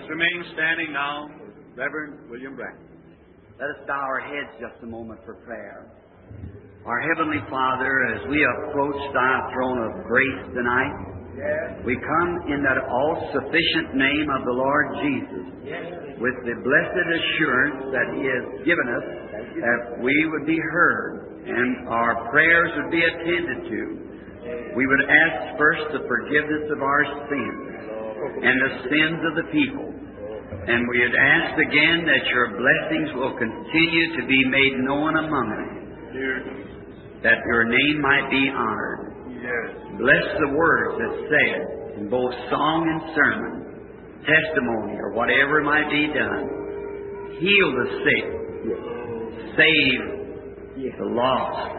remain standing now, Reverend William Bracken. Let us bow our heads just a moment for prayer. Our Heavenly Father, as we approach Thy throne of grace tonight, we come in that all-sufficient name of the Lord Jesus, with the blessed assurance that He has given us that we would be heard and our prayers would be attended to. We would ask first the forgiveness of our sins and the sins of the people. And we would ask again that Your blessings will continue to be made known among us, that Your name might be honored. Bless the words that's said in both song and sermon, testimony, or whatever might be done. Heal the sick, save the lost.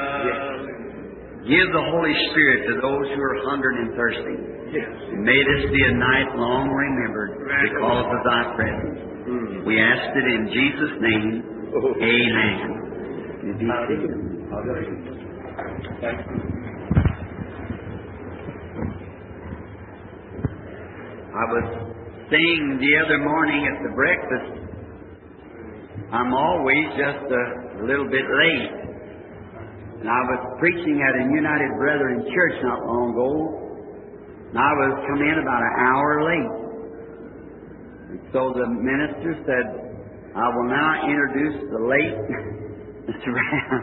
Give the Holy Spirit to those who are hungering and thirsting. And may this be a night long remembered because of Thy presence. We ask it in Jesus' name. Amen. You be seated. I was saying the other morning at the breakfast, I'm always just a little bit late. And I was preaching at a United Brethren church not long ago, and I was come in about an hour late. And so the minister said, I will now introduce the late Mr. Brown.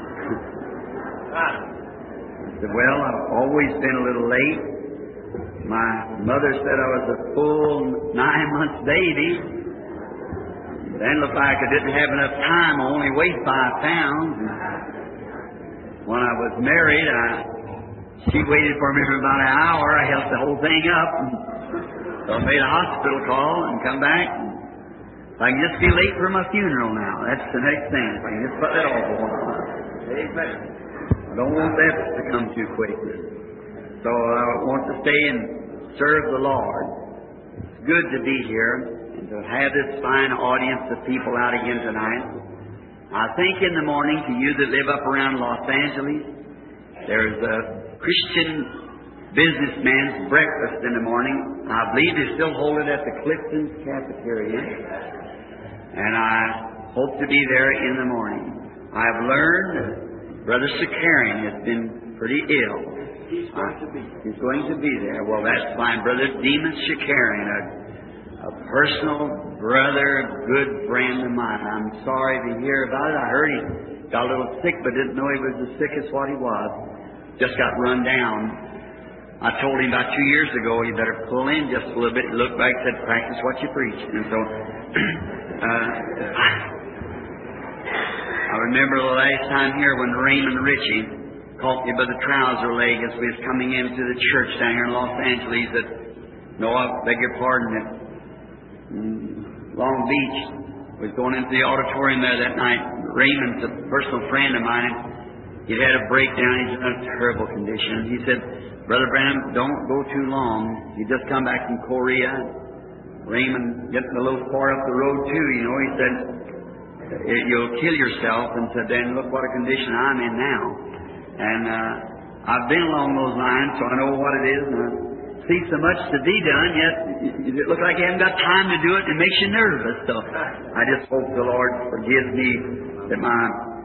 I said, well, I've always been a little late. My mother said I was a full 9 months baby. Then looked like I didn't have enough time. I only weighed 5 pounds. And when I was married, she waited for me for about an hour. I held the whole thing up. So I made a hospital call and come back. If I can just be late for my funeral now. That's the next thing. If I can just put that off a while. Amen. I don't want that to come too quickly. So I want to stay and serve the Lord. It's good to be here and to have this fine audience of people out again tonight. I think in the morning, to you that live up around Los Angeles, there's a Christian businessman's breakfast in the morning. I believe they still hold it at the Clifton's Cafeteria. And I hope to be there in the morning. I've learned that Brother Sakarian has been pretty ill. He's going to be there. Well, that's fine. Brother Demas Shakarian, a personal brother, good friend of mine. I'm sorry to hear about it. I heard he got a little sick, but didn't know he was as sick as what he was. Just got run down. I told him about 2 years ago, he better pull in just a little bit. He looked back and said, practice what you preach. And so, I remember the last time here when Raymond Ritchie caught me by the trouser leg as we was coming into the church down here in Los Angeles at, no, I beg your pardon, at Long Beach. Was going into the auditorium there that night. Raymond's a personal friend of mine. He'd had a breakdown. He's in a terrible condition. He said, Brother Branham, don't go too long. He just come back from Korea. Raymond getting a little far up the road too, you know. He said, you'll kill yourself. And said, then look what a condition I'm in now. And I've been along those lines, so I know what it is. And I see so much to be done, yet it looks like you haven't got time to do it, and it makes you nervous. So I just hope the Lord forgives me that my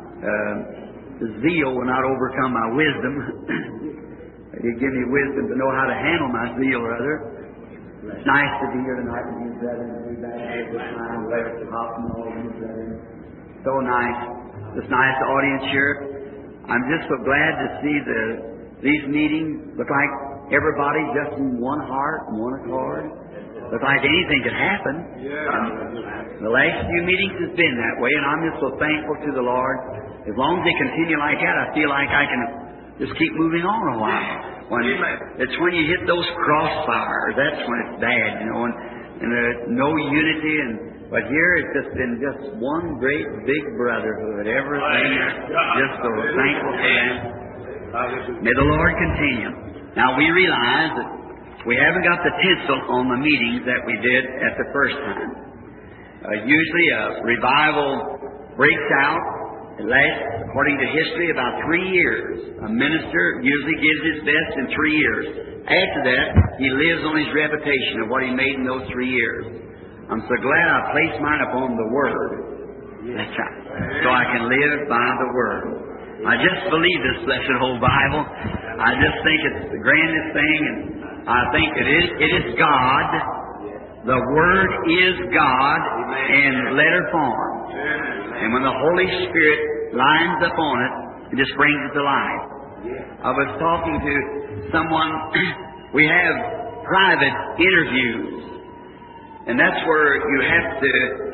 zeal will not overcome my wisdom. He'll give me wisdom to know how to handle my zeal, rather. It's nice to be here tonight with you, brethren. To be back here this time, Larry Hoffman, all of you, brethren. So nice. This nice audience here. I'm just so glad to see these meetings look like everybody just in one heart and one accord. Look like anything could happen. The last few meetings has been that way, and I'm just so thankful to the Lord. As long as they continue like that, I feel like I can just keep moving on a while. It's when you hit those crossfires, that's when it's bad, you know, and there's no unity. But here it's just been just one great big brotherhood. Everything, just so thankful for that. May the Lord continue. Now we realize that we haven't got the tinsel on the meetings that we did at the first time. Usually a revival breaks out. It lasts, according to history, about 3 years. A minister usually gives his best in 3 years. After that, he lives on his reputation of what he made in those 3 years. I'm so glad I placed mine upon the Word. That's right. So I can live by the Word. I just believe this blessed whole Bible. I just think it's the grandest thing, and I think it is God. The Word is God in letter form. And when the Holy Spirit lines up on it, it just brings it to life. I was talking to someone. We have private interviews, and that's where you have to.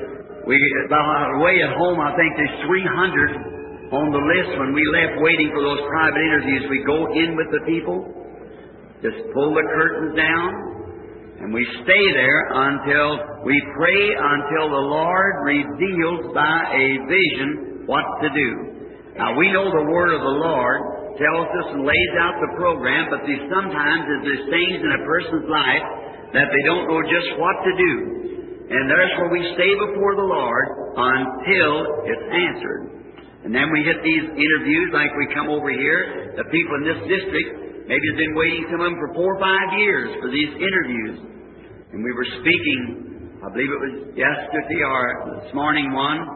By the way, at home, I think there's 300 on the list. When we left waiting for those private interviews, we go in with the people, just pull the curtains down, and we stay there until we pray until the Lord reveals by a vision what to do. Now, we know the Word of the Lord tells us and lays out the program, but sometimes there's things in a person's life that they don't know just what to do. And there's where we stay before the Lord until it's answered. And then we hit these interviews like we come over here. The people in this district maybe have been waiting, some of them, for 4 or 5 years for these interviews. And we were speaking, I believe it was yesterday or this morning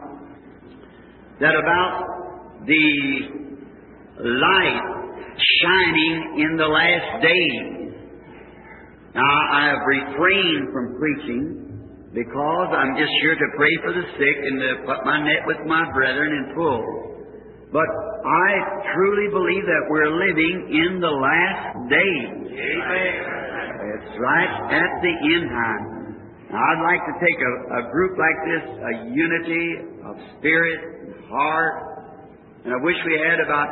that about the light shining in the last days. Now, I have refrained from preaching because I'm just here to pray for the sick and to put my net with my brethren and pull. But I truly believe that we're living in the last days. Amen. It's right at the end time. Now, I'd like to take a group like this, a unity of spirit and heart, and I wish we had about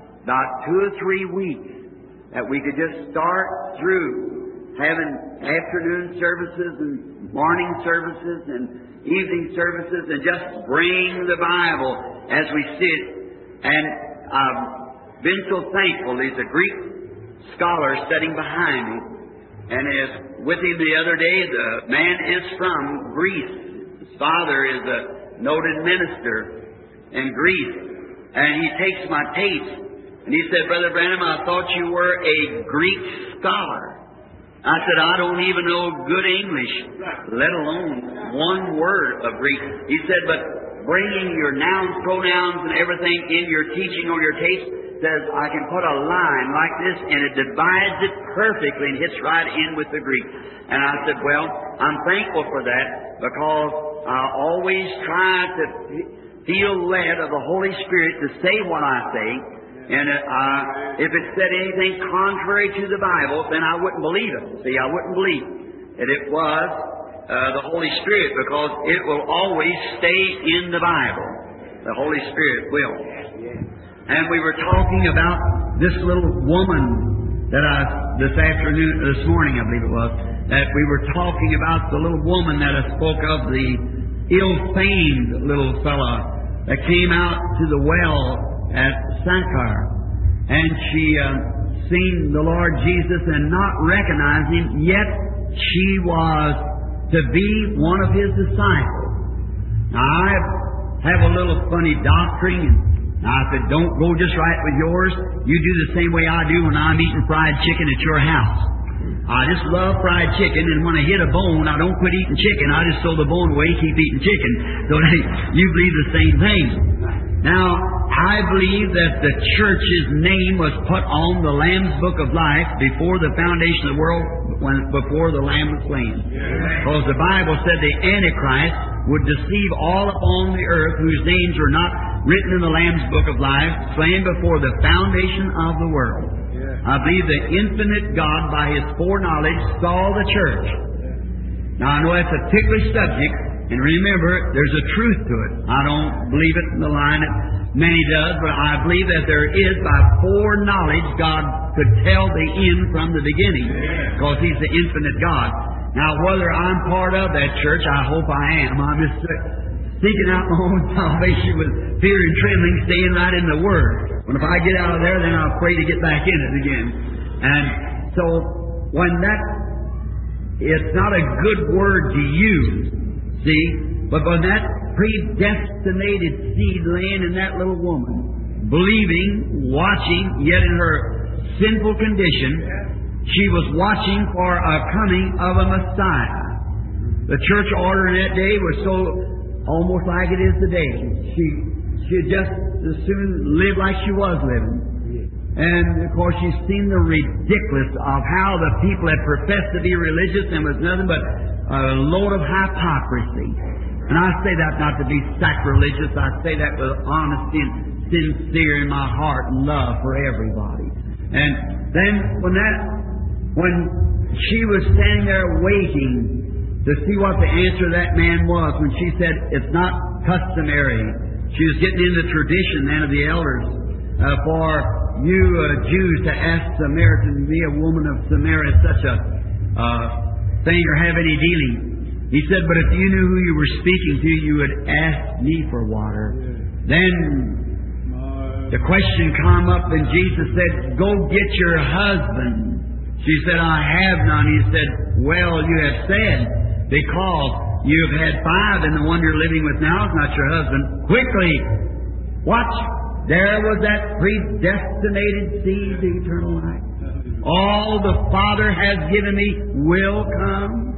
2 or 3 weeks that we could just start through having afternoon services and morning services and evening services and just bring the Bible as we sit. And I've been so thankful. There's a Greek scholar sitting behind me, and is with him the other day. The man is from Greece. His father is a noted minister in Greece, and he takes my tapes. And he said, Brother Branham, I thought you were a Greek scholar. I said, I don't even know good English, let alone one word of Greek. He said, but bringing your nouns, pronouns, and everything in your teaching or your tapes says I can put a line like this and it divides it perfectly and hits right in with the Greek. And I said, well, I'm thankful for that because I always try to feel led of the Holy Spirit to say what I say. And if it said anything contrary to the Bible, then I wouldn't believe it. See, I wouldn't believe that it was the Holy Spirit, because it will always stay in the Bible. The Holy Spirit will. And we were talking about this little woman that this morning, I believe it was, that we were talking about the little woman that I spoke of, the ill-famed little fella that came out to the well at Sankar, and she seen the Lord Jesus and not recognize Him, yet she was to be one of His disciples. Now, I have a little funny doctrine, and I said, don't go just right with yours. You do the same way I do when I'm eating fried chicken at your house. I just love fried chicken, and when I hit a bone, I don't quit eating chicken. I just throw the bone away, keep eating chicken. So you believe the same thing. Now, I believe that the church's name was put on the Lamb's Book of Life before the foundation of the world, before the Lamb was slain. Because the Bible said the Antichrist would deceive all upon the earth whose names were not written in the Lamb's Book of Life, slain before the foundation of the world. I believe the infinite God, by His foreknowledge, saw the church. Now, I know that's a ticklish subject, and remember, there's a truth to it. I don't believe it in the line that many does, but I believe that there is, by foreknowledge, God could tell the end from the beginning, because He's the infinite God. Now, whether I'm part of that church, I hope I am. I'm just seeking out my own salvation with fear and trembling, staying right in the Word. When if I get out of there, then I'll pray to get back in it again. And so, when it's not a good word to use, see, but when that predestinated seed laying in that little woman, believing, watching, yet in her sinful condition, she was watching for a coming of a Messiah. The church order in that day was so almost like it is today. She'd just as soon live like she was living. And, of course, she's seen the ridiculous of how the people had professed to be religious and was nothing but a load of hypocrisy. And I say that not to be sacrilegious. I say that with honesty and sincere in my heart and love for everybody. And then when she was standing there waiting to see what the answer to that man was, when she said, it's not customary. She was getting into tradition then of the elders for you Jews to ask Samaritan, me, a woman of Samaria, such a thing or have any dealing. He said, but if you knew who you were speaking to, you would ask me for water. Then the question came up and Jesus said, go get your husband. She said, I have none. He said, well, you have said, because you have had 5 and the one you're living with now is not your husband. Quickly, watch. There was that predestinated seed, the eternal life. All the Father has given me will come.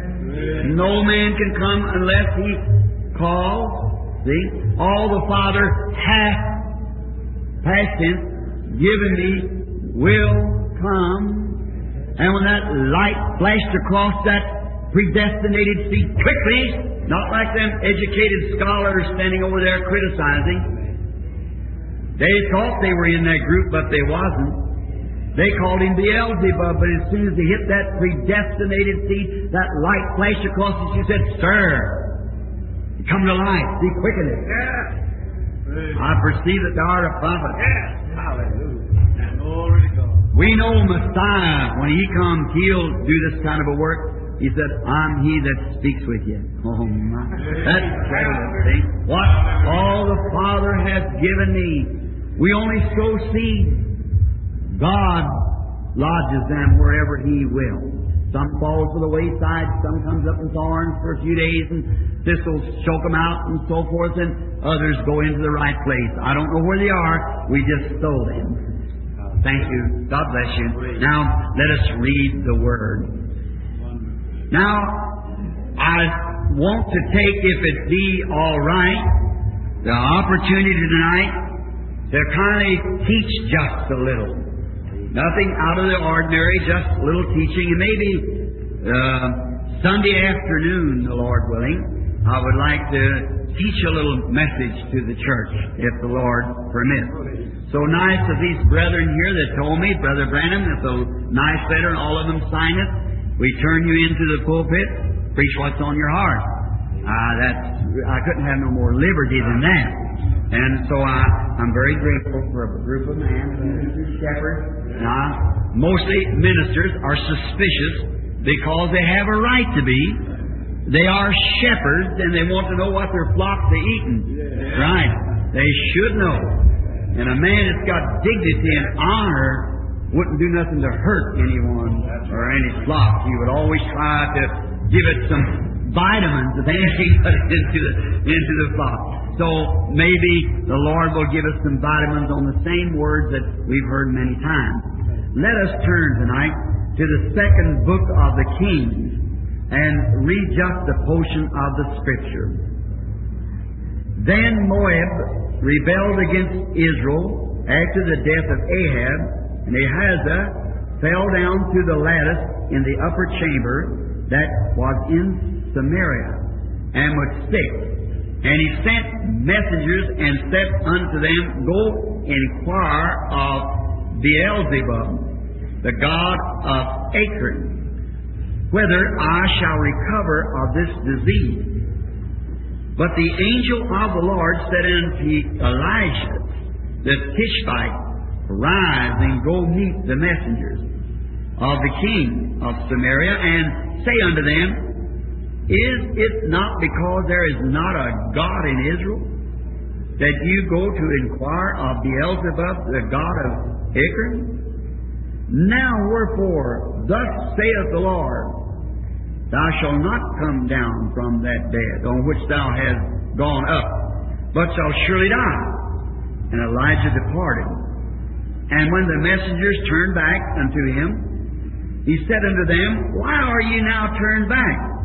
No man can come unless He calls. See? All the Father hath, past tense, given me will come. And when that light flashed across that predestinated seed quickly, not like them educated scholars standing over there criticizing. They thought they were in that group, but they wasn't. They called him Beelzebub, but as soon as he hit that predestinated seed, that light flashed across it, she said, stir, come to life, be quickened. I perceive that thou art a prophet. Hallelujah. Glory to God. We know Messiah, when He comes, He'll do this kind of a work. He said, I'm He that speaks with you. Oh, my. That's incredible. See? What all the Father has given me. We only sow seed. God lodges them wherever He will. Some falls to the wayside, some comes up in thorns for a few days, and thistles choke them out, and so forth, and others go into the right place. I don't know where they are. We just sow them. Thank you. God bless you. Now, let us read the Word. Now, I want to take, if it be all right, the opportunity tonight to kind of teach just a little. Nothing out of the ordinary, just a little teaching. And maybe Sunday afternoon, the Lord willing, I would like to teach a little message to the church, if the Lord permits. So nice of these brethren here that told me, Brother Branham, it's a nice letter and all of them sign it. We turn you into the pulpit, preach what's on your heart. I couldn't have no more liberty than that. And so I'm very grateful for a group of men, ministers, shepherds. Now, mostly ministers are suspicious because they have a right to be. They are shepherds and they want to know what their flocks are eating. Right. They should know. And a man that's got dignity and honor wouldn't do nothing to hurt anyone or any flock. He would always try to give it some vitamins if anything put it into the flock. So maybe the Lord will give us some vitamins on the same words that we've heard many times. Let us turn tonight to the second book of the Kings and read just a portion of the Scripture. Then Moab rebelled against Israel after the death of Ahab, and Ahazah fell down through the lattice in the upper chamber that was in Samaria, and was sick. And he sent messengers and said unto them, Go inquire of Beelzebub, the god of Ekron, whether I shall recover of this disease. But the angel of the Lord said unto Elijah the Tishbite, Arise and go meet the messengers of the king of Samaria, and say unto them, Is it not because there is not a God in Israel, that you go to inquire of Beelzebub, the god of Ekron? Now wherefore, thus saith the Lord, Thou shalt not come down from that bed on which thou hast gone up, but shalt surely die. And Elijah departed. And when the messengers turned back unto him, he said unto them, Why are ye now turned back?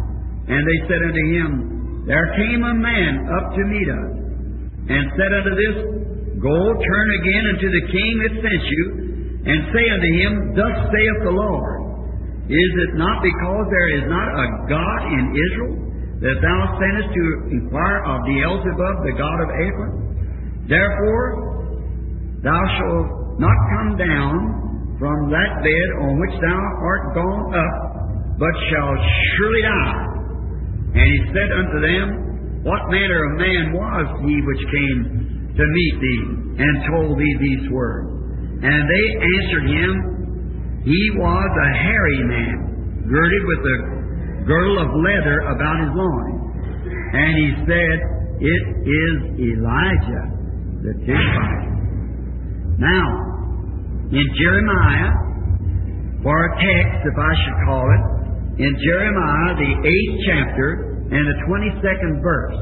And they said unto him, There came a man up to meet us, and said unto this, Go, turn again unto the king that sent you, and say unto him, Thus saith the Lord, Is it not because there is not a God in Israel, that thou sendest to inquire of Beelzebub, the god of Ekron? Therefore thou shalt not come down from that bed on which thou art gone up, but shalt surely die. And he said unto them, What manner of man was he which came to meet thee, and told thee these words? And they answered him, He was a hairy man, girded with a girdle of leather about his loins. And he said, It is Elijah the Tishbite. Now, in Jeremiah, for a text, if I should call it, in Jeremiah, the 8th chapter and the 22nd verse,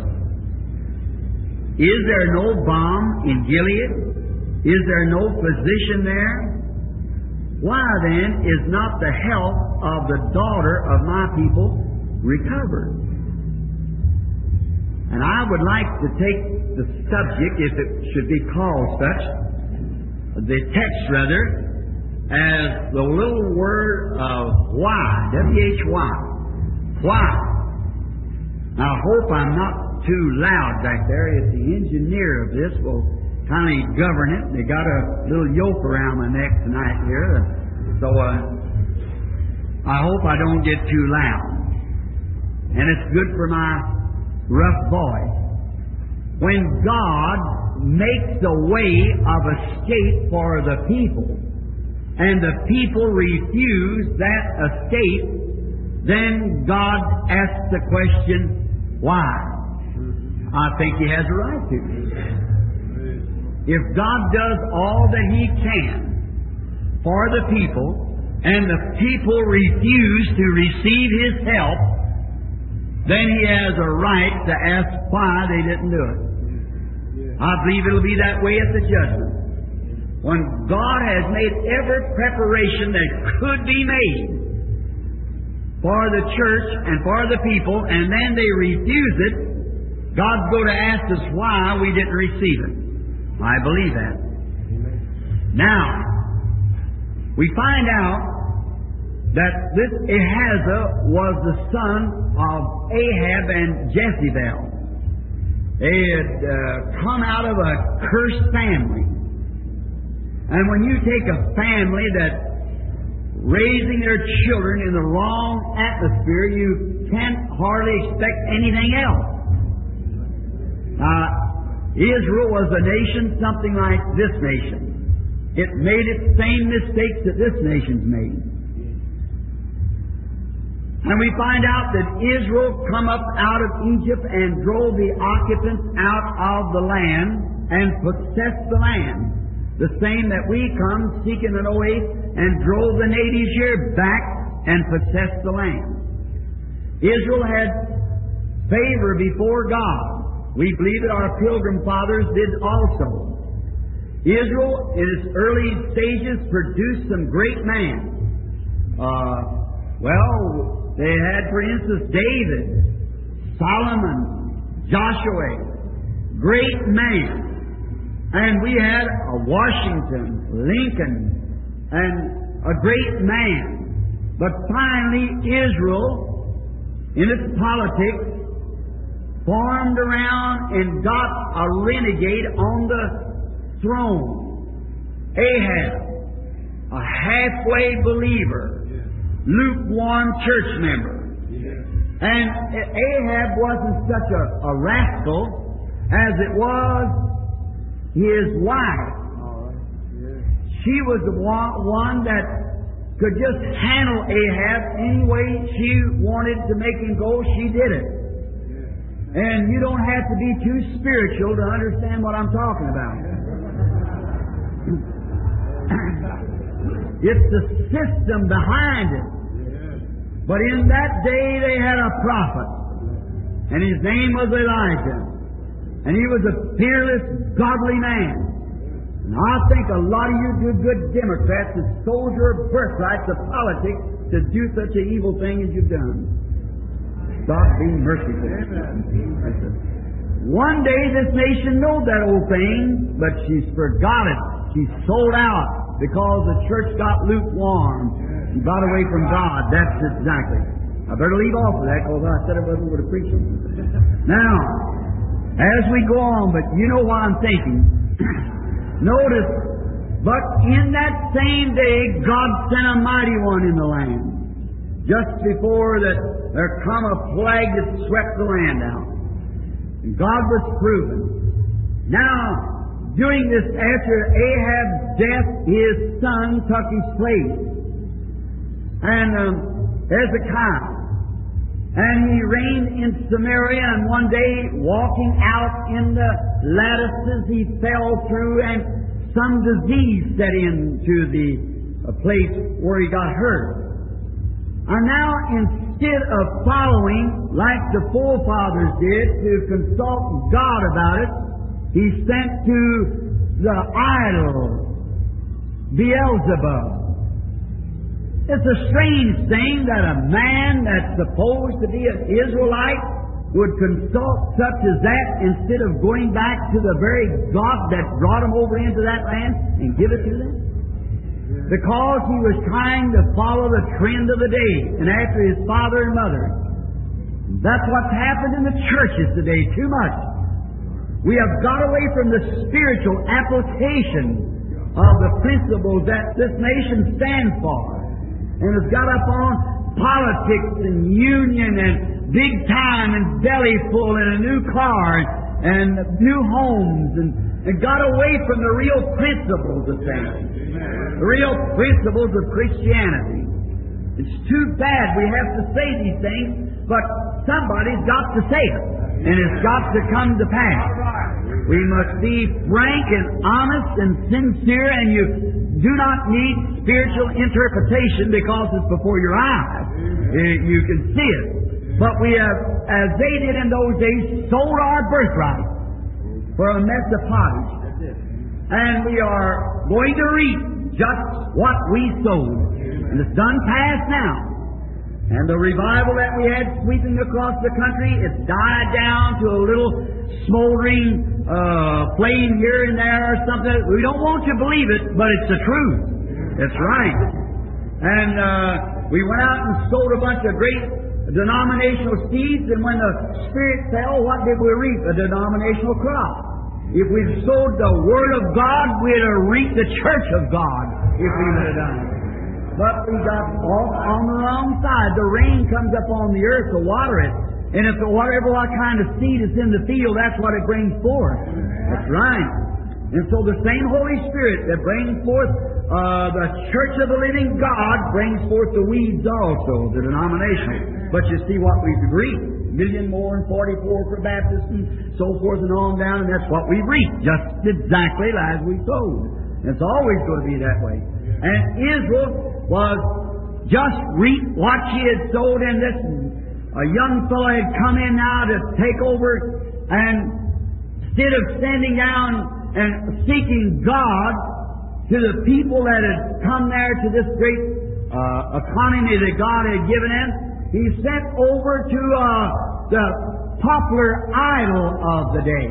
Is there no balm in Gilead? Is there no physician there? Why then is not the health of the daughter of my people recovered? And I would like to take the subject, if it should be called such, the text rather, as the little word of why, W-H-Y. Why? Now I hope I'm not too loud back there. If the engineer of this will kind of govern it. They got a little yoke around my neck tonight here, so I hope I don't get too loud. And it's good for my rough voice. When God makes a way of escape for the people, and the people refuse that escape, then God asks the question, why? I think He has a right to. If God does all that He can for the people, and the people refuse to receive His help, then He has a right to ask why they didn't do it. I believe it'll be that way at the judgment. When God has made every preparation that could be made for the church and for the people, and then they refuse it, God's going to ask us why we didn't receive it. I believe that. Now, we find out that this Ahazah was the son of Ahab and Jezebel. They had come out of a cursed family. And when you take a family that's raising their children in the wrong atmosphere, you can't hardly expect anything else. Israel was a nation something like this nation. It made its same mistakes that this nation's made. And we find out that Israel come up out of Egypt and drove the occupants out of the land and possessed the land. The same that we come seeking an oath and drove the natives here back and possessed the land. Israel had favor before God. We believe that our pilgrim fathers did also. Israel, in its early stages, produced some great men. They had, for instance, David, Solomon, Joshua, great men. And we had Washington, Lincoln, and a great man. But finally, Israel, in its politics, formed around and got a renegade on the throne. Ahab, a halfway believer, lukewarm church member. And Ahab wasn't such a rascal as it was his wife. She was the one that could just handle Ahab any way she wanted to make him go. She did it. And you don't have to be too spiritual to understand what I'm talking about. It's the system behind it. But in that day they had a prophet, and his name was Elijah. And he was a fearless, godly man. And I think a lot of you good Democrats have sold your birthright to politics to do such an evil thing as you've done. God be merciful. One day this nation knowed that old thing, but she's forgot it. She's sold out because the church got lukewarm and got away from God. That's exactly. I better leave off of that because I said I wasn't going to preach it. Now, as we go on, but you know what I'm thinking. Notice, but in that same day, God sent a mighty one in the land. Just before that, there come a plague that swept the land out. And God was proven. Now, doing this after Ahab's death, his son took his place. And Hezekiah. And he reigned in Samaria, and one day, walking out in the lattices, he fell through, and some disease set into the place where he got hurt. And now, instead of following, like the forefathers did, to consult God about it, he sent to the idol, Beelzebub. It's a strange thing that a man that's supposed to be an Israelite would consult such as that instead of going back to the very God that brought him over into that land and give it to them. Because he was trying to follow the trend of the day and after his father and mother. That's what's happened in the churches today too much. We have got away from the spiritual application of the principles that this nation stands for. And has got up on politics and union and big time and belly full and a new car and new homes and got away from the real principles of things. The real principles of Christianity. It's too bad we have to say these things, but somebody's got to say it. And it's got to come to pass. We must be frank and honest and sincere, and you do not need spiritual interpretation because it's before your eyes. You can see it. But we have, as they did in those days, sold our birthright for a mess of pottage. And we are going to reap just what we sowed. And it's done past now. And the revival that we had sweeping across the country, it's died down to a little smoldering flame here and there or something. We don't want you to believe it, but it's the truth. It's right. And we went out and sowed a bunch of great denominational seeds, and when the Spirit fell, what did we reap? A denominational crop. If we'd sowed the Word of God, we'd have reaped the Church of God if we would have done it. But we got off on the wrong side. The rain comes up on the earth to water it. And if whatever what kind of seed is in the field, that's what it brings forth. That's right. And so the same Holy Spirit that brings forth the Church of the Living God brings forth the weeds also, the denomination. But you see what we've reaped. 1,000,000 more and 44 for Baptists and so forth and on down, and that's what we reaped. Just exactly as we sowed. It's always going to be that way. And Israel was just reaped what she had sowed in this. A young fellow had come in now to take over, and instead of standing down and seeking God to the people that had come there to this great economy that God had given him, he sent over to the popular idol of the day,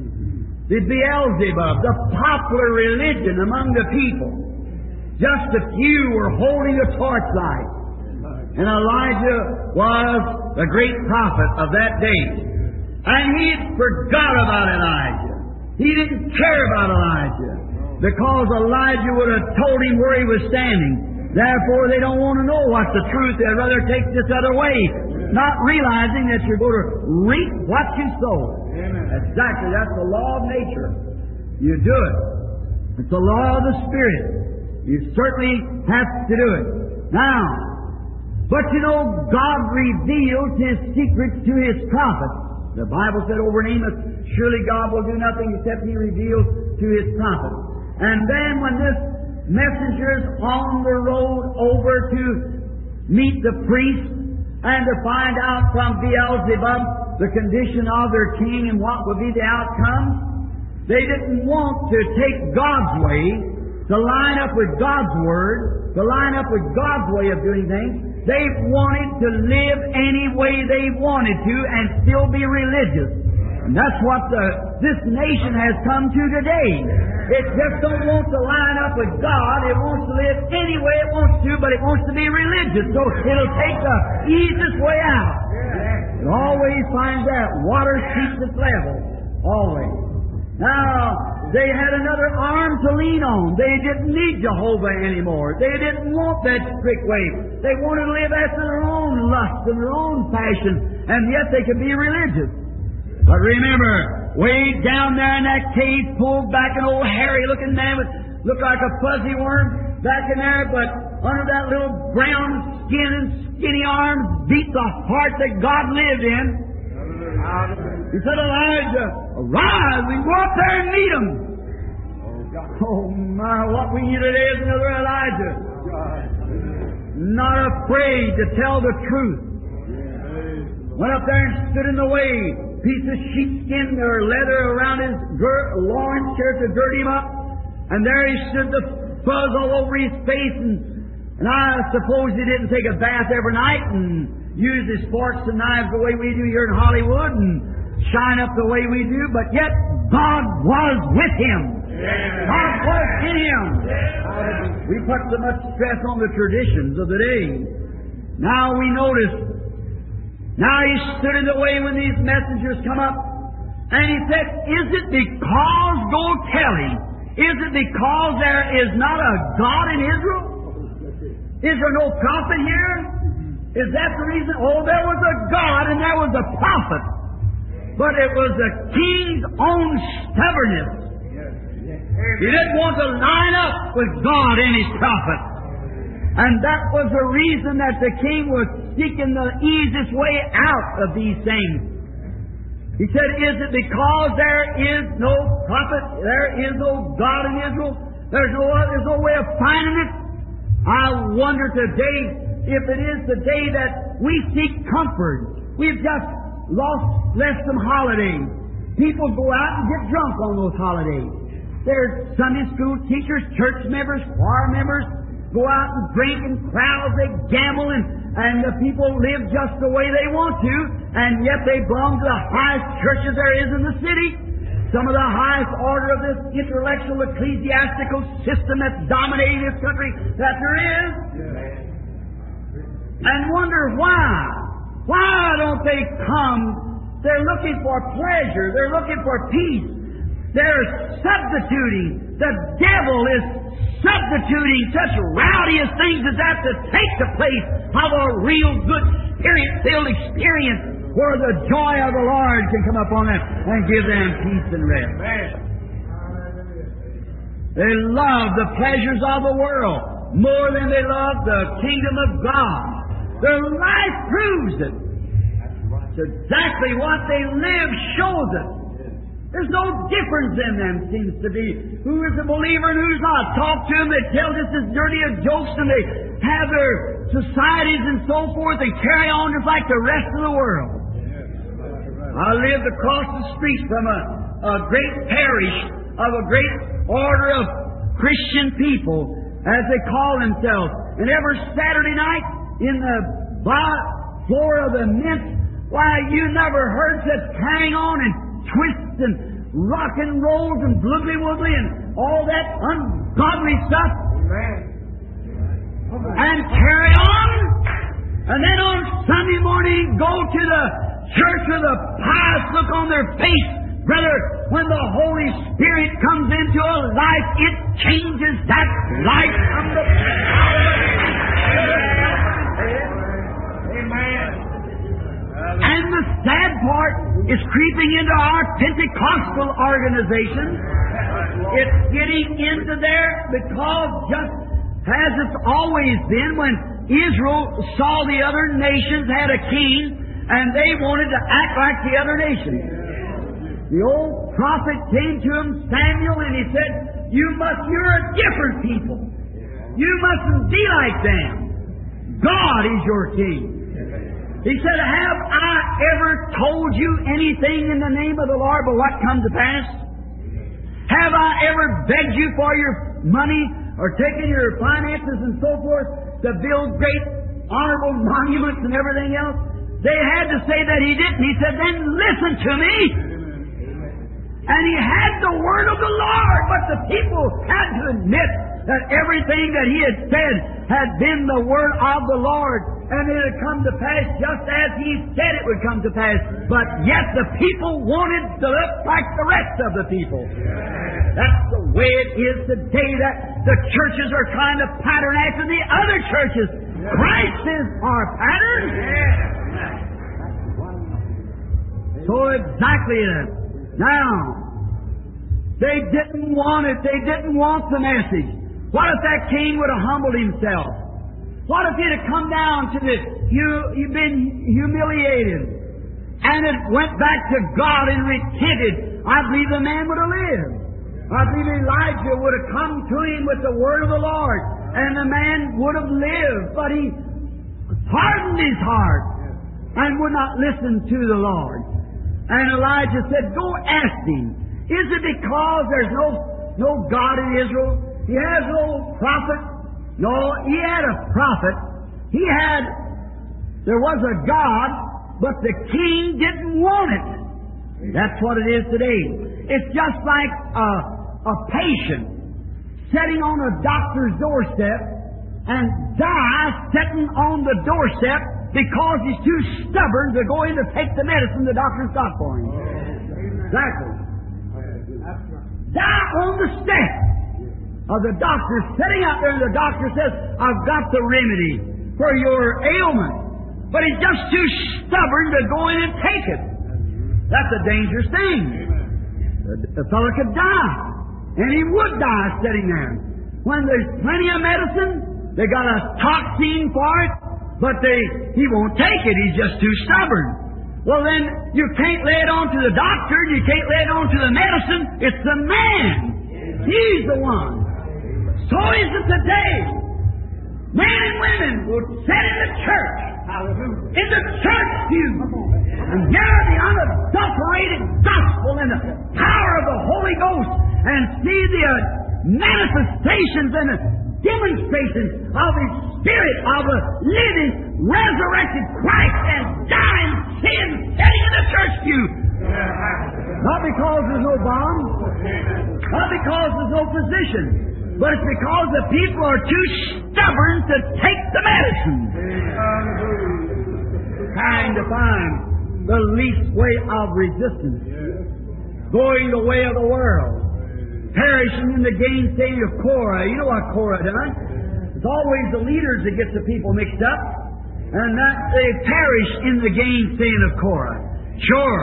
the Beelzebub, the popular religion among the people. Just a few were holding a torchlight. And Elijah was the great prophet of that day. And he forgot about Elijah. He didn't care about Elijah, because Elijah would have told him where he was standing. Therefore, they don't want to know what's the truth. They'd rather take this other way, not realizing that you're going to reap what you sow. Exactly. That's the law of nature. You do it. It's the law of the Spirit. You certainly have to do it. Now, but you know, God reveals His secrets to His prophets. The Bible said over in Amos, surely God will do nothing except He reveals to His prophets. And then when this messenger's on the road over to meet the priest and to find out from Beelzebub the condition of their king and what would be the outcome, they didn't want to take God's way, to line up with God's Word, to line up with God's way of doing things. They wanted to live any way they wanted to and still be religious. And that's what this nation has come to today. It just don't want to line up with God. It wants to live any way it wants to, but it wants to be religious. So it'll take the easiest way out. It always finds that water keeps its level. Always. Now, they had another arm to lean on. They didn't need Jehovah anymore. They didn't want that strict way. They wanted to live after their own lust and their own passion, and yet they could be religious. But remember, way down there in that cave, pulled back an old hairy-looking man with looked like a fuzzy worm back in there, but under that little brown skin and skinny arms beat the heart that God lived in. He said, Elijah, arise, we go up there and meet him. Oh my, what we need today is another Elijah. Not afraid to tell the truth. Went up there and stood in the way. Piece of sheepskin or leather around his loins shirt to gird him up. And there he stood, the fuzz all over his face. And I suppose he didn't take a bath every night and use his forks and knives the way we do here in Hollywood and shine up the way we do. But yet God was with him. God was in him. We put so much stress on the traditions of the day. Now we notice. Now he stood in the way when these messengers come up, and he said, is it because, go tell him, is it because there is not a God in Israel? Is there no prophet here? Is that the reason? Oh, there was a God and there was a prophet. But it was the king's own stubbornness. He didn't want to line up with God and his prophet. And that was the reason that the king was seeking the easiest way out of these things. He said, is it because there is no prophet, there is no God in Israel? There's no way of finding it? I wonder today if it is the day that we seek comfort. We've just left some holidays. People go out and get drunk on those holidays. There's Sunday school teachers, church members, choir members, go out and drink in crowds, they gamble, and the people live just the way they want to, and yet they belong to the highest churches there is in the city. Some of the highest order of this intellectual ecclesiastical system that's dominating this country that there is. And wonder why. Why don't they come? They're looking for pleasure. They're looking for peace. They're substituting. The devil is substituting such rowdyest things as that to take the place of a real good spirit-filled experience where the joy of the Lord can come upon them and give them peace and rest. They love the pleasures of the world more than they love the kingdom of God. Their life proves it. It's exactly what they live shows it. There's no difference in them, seems to be. Who is a believer and who's not? Talk to them, they tell just as dirty as jokes, and they have their societies and so forth, and carry on just like the rest of the world. I lived across the street from a great parish of a great order of Christian people, as they call themselves. And every Saturday night in the floor of the mint, why, you never heard such carrying on and twists and rock and rolls and bloogly-woogly and all that ungodly stuff. And carry on. And then on Sunday morning go to the church with a pious look on their face. Brother, when the Holy Spirit comes into a life, it changes that life from the power. Amen. And the sad part is creeping into our Pentecostal organization. It's getting into there because just as it's always been when Israel saw the other nations had a king and they wanted to act like the other nations. The old prophet came to him, Samuel, and he said, you're a different people. You mustn't be like them. God is your king. He said, have I ever told you anything in the name of the Lord but what come to pass? Have I ever begged you for your money or taken your finances and so forth to build great honorable monuments and everything else. They had to say that He didn't. He said, then listen to me. And He had the word of the Lord, but the people had to admit that everything that He had said had been the word of the Lord, and it had come to pass just as He said it would come to pass. But yet the people wanted to look like the rest of the people. That's the way it is today, that the churches are trying to pattern after the other churches. Christ is our pattern. So exactly that. Now, they didn't want it. They didn't want the message. What if that king would have humbled himself? What if he'd have come down to this? You've been humiliated. And it went back to God and repented. I believe the man would have lived. I believe Elijah would have come to him with the word of the Lord, and the man would have lived. But he hardened his heart and would not listen to the Lord. And Elijah said, go ask him. Is it because there's no God in Israel? He has no prophet? No, he had a prophet. There was a God, but the king didn't want it. That's what it is today. It's just like a patient sitting on a doctor's doorstep and dies sitting on the doorstep because he's too stubborn to go in to take the medicine the doctor's got for him. Exactly. Die on the step of the doctor, sitting out there, and the doctor says, I've got the remedy for your ailment. But he's just too stubborn to go in and take it. That's a dangerous thing. The fellow could die. And he would die sitting there. When there's plenty of medicine, they got a toxin for it, but he won't take it. He's just too stubborn. Well, then you can't lay it on to the doctor, you can't lay it on to the medicine. It's the man. He's the one. So is it today. Men and women will sit in the church, in the church pew, and hear the unadulterated gospel and the power of the Holy Ghost, and see the manifestations and the demonstrations of His Spirit, of a living, resurrected Christ, and dying sin sitting in the church pew. Not because there's no bomb, not because there's no physician, but it's because the people are too stubborn to take the medicine. Trying to find the least way of resistance. Going the way of the world. Perishing in the gainsaying of Korah. You know what Korah done? It's always the leaders that get the people mixed up. And that they perish in the gainsaying of Korah. Sure.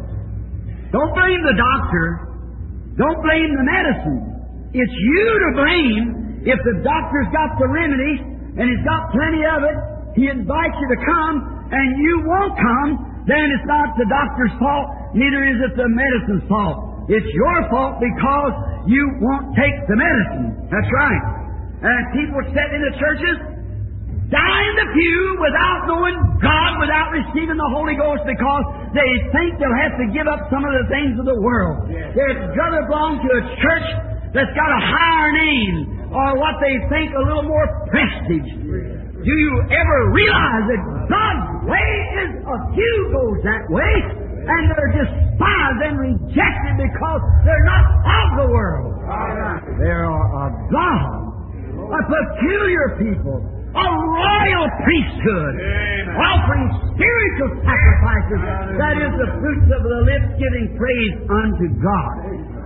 Don't blame the doctor. Don't blame the medicine. It's you to blame. If the doctor's got the remedy and he's got plenty of it, he invites you to come and you won't come, then it's not the doctor's fault, neither is it the medicine's fault. It's your fault because you won't take the medicine. That's right. And people sit in the churches, die in the pew without knowing God, without receiving the Holy Ghost, because they think they'll have to give up some of the things of the world. They'd rather belong to a church that's got a higher name, or what they think a little more prestige. Do you ever realize that God's way is a few goes that way, and they're despised and rejected because they're not of the world. They are of God, a peculiar people, a royal priesthood, offering spiritual sacrifices. That is the fruits of the lips giving praise unto God.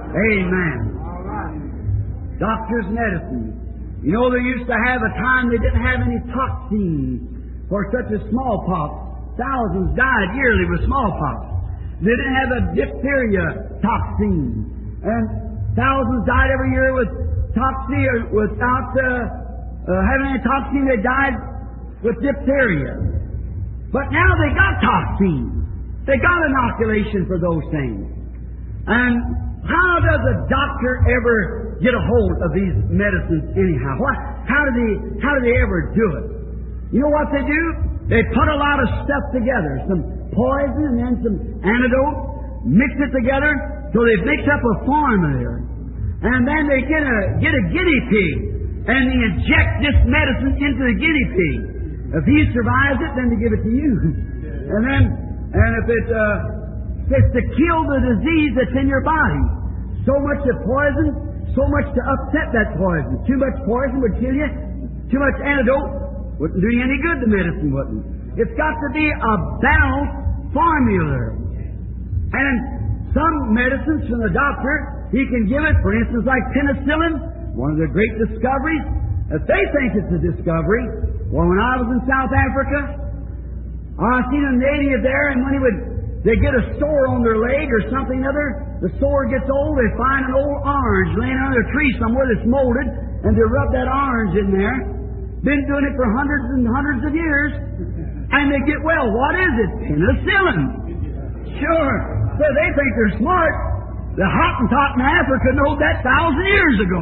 Amen. Doctors' medicine. You know, they used to have a time they didn't have any toxins for such as smallpox. Thousands died yearly with smallpox. They didn't have a diphtheria toxin. And thousands died every year with toxin, without having any toxin. They died with diphtheria. But now they got toxins. They got inoculation for those things. And how does a doctor ever get a hold of these medicines anyhow? How do they ever do it? You know what they do? They put a lot of stuff together, some poison and then some antidote, mix it together, so they mix up a formula. And then they get a guinea pig, and they inject this medicine into the guinea pig. If he survives it, then they give it to you. And if it's to kill the disease that's in your body. So much of poison, so much to upset that poison. Too much poison would kill you. Too much antidote wouldn't do you any good, the medicine wouldn't. It's got to be a balanced formula. And some medicines from the doctor, he can give it, for instance, like penicillin, one of the great discoveries. If they think it's a discovery, well, when I was in South Africa, I seen a native there, and when they get a sore on their leg or something other, the sore gets old, they find an old orange laying under a tree somewhere that's molded, and they rub that orange in there. Been doing it for hundreds and hundreds of years, and they get well. What is it? Penicillin. Sure. So they think they're smart. The Hottentot in Africa knowed that 1,000 years ago.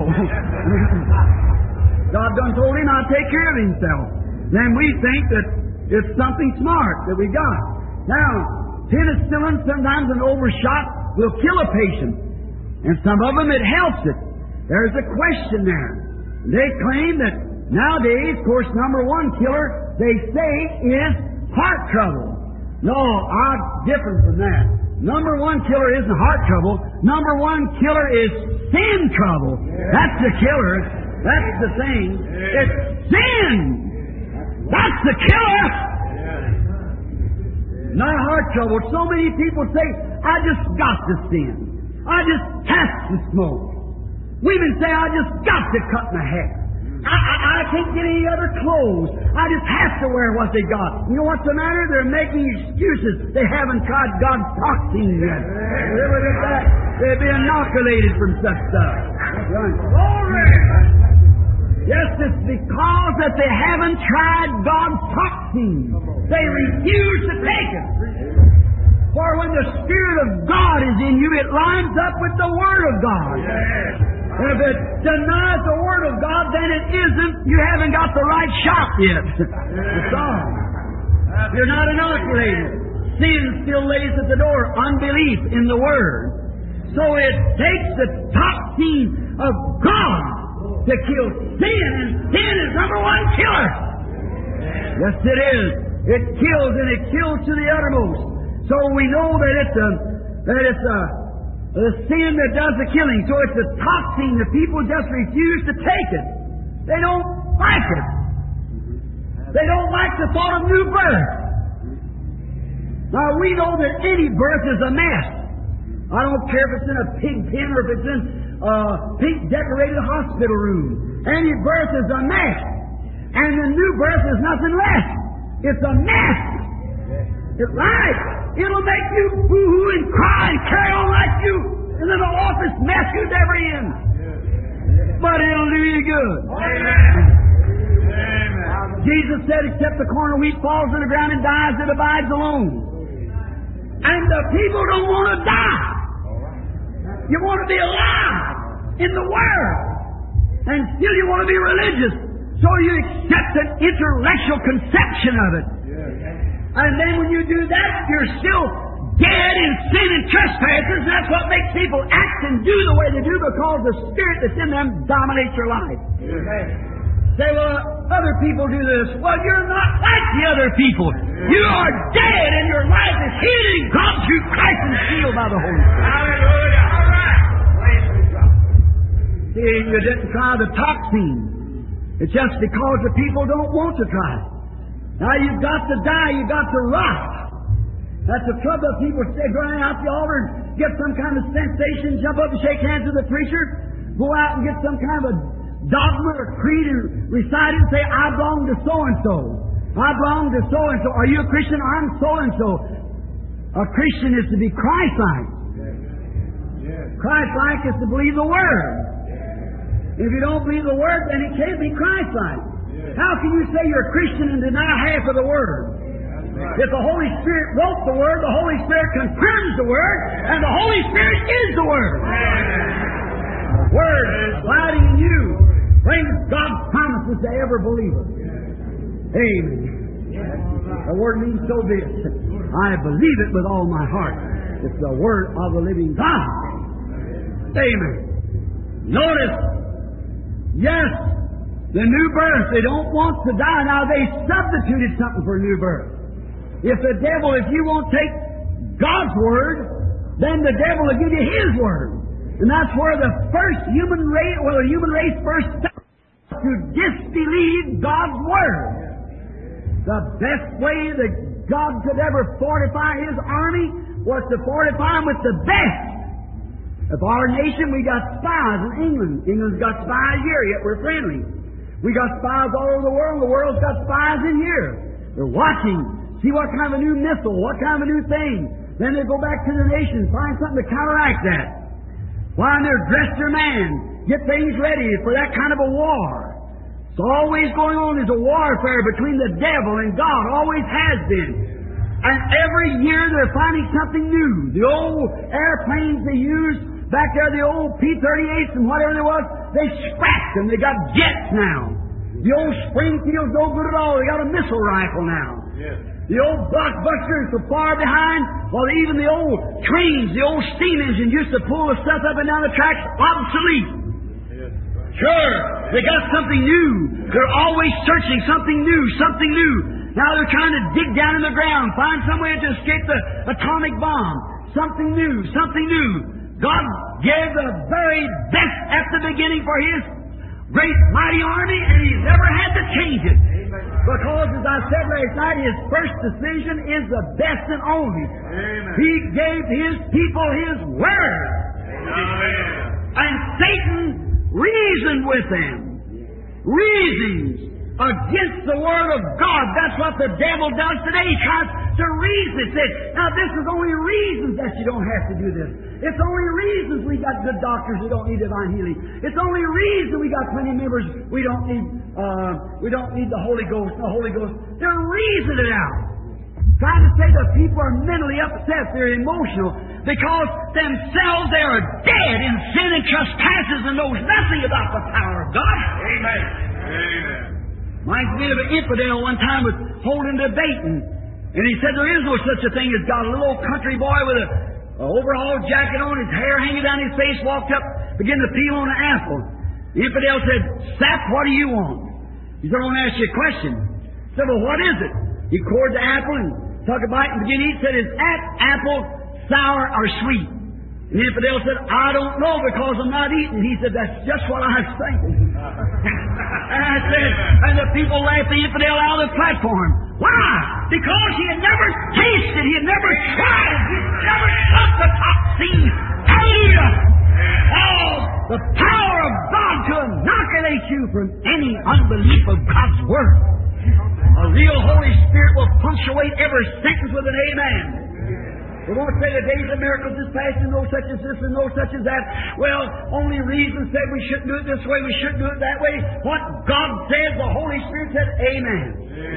God done told him I'll take care of himself. Then we think that it's something smart that we got. Now, penicillin, sometimes an overshot will kill a patient. And some of them, it helps it. There's a question there. They claim that nowadays, of course, number one killer, they say, is heart trouble. No, I'm different from that. Number one killer isn't heart trouble. Number one killer is sin trouble. That's the killer. That's the thing. It's sin. That's the killer. Not heart trouble. So many people say, I just got to sin. I just have to smoke. Women say, I just got to cut my hair. I can't get any other clothes. I just have to wear what they got. You know what's the matter? They're making excuses. They haven't tried God's toxin yet. They've been inoculated from such stuff. Glory! Yes, it's because that they haven't tried God's toxin. They refuse to take it. For when the Spirit of God is in you, it lines up with the Word of God. And if it denies the Word of God, then it isn't. You haven't got the right shot yet. That's all. You're not inoculated. Sin still lays at the door. Unbelief in the Word. So it takes the toxin of God to kill sin, and sin is number one killer. Yes, it is. It kills, and it kills to the uttermost. So we know that it's the sin that does the killing. So it's a toxin. The people just refuse to take it. They don't like it. They don't like the thought of new birth. Now we know that any birth is a mess. I don't care if it's in a pig pen or if it's in a pink decorated hospital room. Any birth is a mess. And the new birth is nothing less. It's a mess. It's right. It'll make you boo-hoo and cry and carry on like you in the office mess you've ever in. But it'll do you good. Amen. Jesus said, except the corn of wheat falls to the ground and dies, it abides alone. And the people don't want to die. You want to be alive in the Word. And still you want to be religious. So you accept an intellectual conception of it. And then when you do that, you're still dead in sin and trespasses. And that's what makes people act and do the way they do, because the Spirit that's in them dominates your life. Say, well, other people do this. Well, you're not like the other people. You are dead and your life is hid in God through Christ and sealed by the Holy Spirit. Hallelujah. All right. See, you didn't try the toxin. It's just because the people don't want to try it. Now you've got to die, you've got to rot. That's the trouble. People stay running out the altar and get some kind of sensation, jump up and shake hands with the preacher, go out and get some kind of a dogma or creed and recite it and say, I belong to so-and-so. I belong to so-and-so. Are you a Christian? I'm so-and-so. A Christian is to be Christ-like. Christ-like is to believe the Word. If you don't believe the Word, then it can't be Christ-like. How can you say you're a Christian and deny half of the Word? If the Holy Spirit wrote the Word, the Holy Spirit confirms the Word, and the Holy Spirit is the Word. The Word abiding in you brings God's promises to every believer. Amen. The Word means so this. I believe it with all my heart. It's the Word of the living God. Amen. Notice, yes, The new birth, they don't want to die. Now they substituted something for new birth. If you won't take God's Word, then the devil will give you his Word. And that's where the human race first started, to disbelieve God's Word. The best way that God could ever fortify His army was to fortify them with the best. Of our nation, we got spies in England. England's got spies here, yet we're friendly. We got spies all over the world. The world's got spies in here. They're watching, see what kind of a new missile, what kind of a new thing. Then they go back to the nation, find something to counteract that. While they're dressed their man, get things ready for that kind of a war. It's always going on. There's a warfare between the devil and God. Always has been. And every year they're finding something new. The old airplanes they used back there, the old P-38s and whatever there was, they scrapped them. They got jets now. The old Springfield's no good at all. They got a missile rifle now. Yes. The old blockbuster is so far behind, while even the old trains, the old steam engines used to pull the stuff up and down the tracks, obsolete. Yes. Sure, they got something new. They're always searching something new, something new. Now they're trying to dig down in the ground, find some way to escape the atomic bomb. Something new, something new. God gave the very best at the beginning for His great mighty army, and He's never had to change it. Because, as I said last night, His first decision is the best and only. Amen. He gave His people His Word. Amen. And Satan reasoned with them. Reasons against the Word of God. That's what the devil does today. He tries to reason. He says, now this is only reasons that you don't have to do this. It's only reasons we got good doctors who don't need divine healing. It's only reason we got plenty of members we don't need the Holy Ghost. The Holy Ghost. They're reasoning it out. Trying to say the people are mentally upset. They're emotional because themselves they are dead in sin and trespasses and knows nothing about the power of God. Amen. Amen. Reminds me of an infidel one time was holding debating, and he said there is no such a thing as God. A little old country boy with a overall jacket on, his hair hanging down his face, walked up, began to peel on an apple. The infidel said, "Sap, what do you want?" He said, "I want to ask you a question." He said, "Well, what is it?" He cored the apple and took a bite and began to eat. Said, "Is that apple sour or sweet?" And the infidel said, "I don't know because I'm not eating." He said, "That's just what I was thinking." And I said, and the people laughed the infidel out of the platform. Why? Because he had never tasted, he had never tried, he had never took the top seed. Hallelujah! Oh, the power of God to inoculate you from any unbelief of God's Word. A real Holy Spirit will punctuate every sentence with an amen. We won't say the days of miracles is past and no such as this and no such as that. Well, only reason said we shouldn't do it this way, we shouldn't do it that way. What God says, the Holy Spirit said, amen.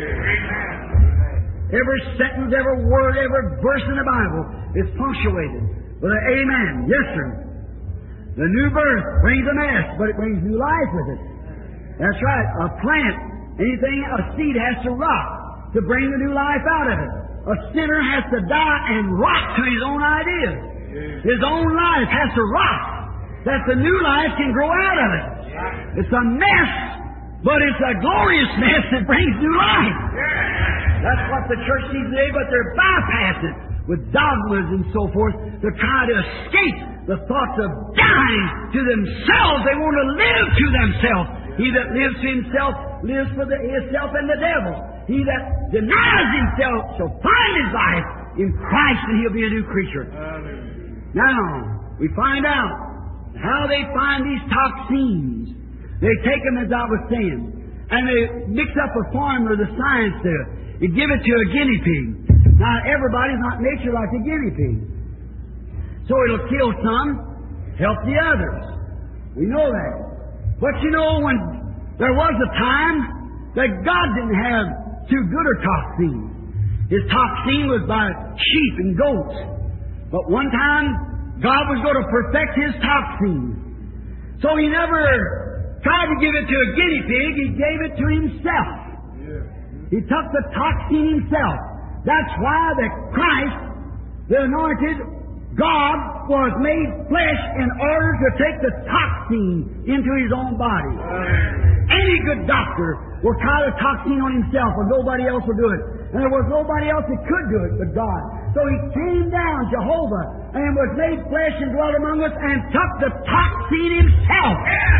Amen. Every sentence, every word, every verse in the Bible is punctuated with an amen. Yes, sir. The new birth brings a mess, but it brings new life with it. That's right. A plant, anything, a seed has to rot to bring the new life out of it. A sinner has to die and rot to his own ideas. His own life has to rot that the new life can grow out of it. It's a mess, but it's a glorious mess that brings new life. That's what the church needs today, but they're bypassing with dogmas and so forth to try to escape the thoughts of dying to themselves. They want to live to themselves. He that lives to himself lives for himself and the devil. He that denies himself shall find his life in Christ, and he'll be a new creature. Now, we find out how they find these toxins. They take them, as I was saying, and they mix up a formula, the science there. They give it to a guinea pig. Now, everybody's not nature like a guinea pig. So it'll kill some, help the others. We know that. But you know, when there was a time that God didn't have too good a toxin. His toxin was by sheep and goats. But one time, God was going to perfect His toxin. So He never tried to give it to a guinea pig. He gave it to Himself. He took the toxin Himself. That's why the Christ, the anointed God, was made flesh in order to take the toxin into His own body. Any good doctor will try the toxin on himself, or nobody else will do it. And there was nobody else that could do it but God. So He came down, Jehovah, and was made flesh and dwelt among us and took the toxin Himself.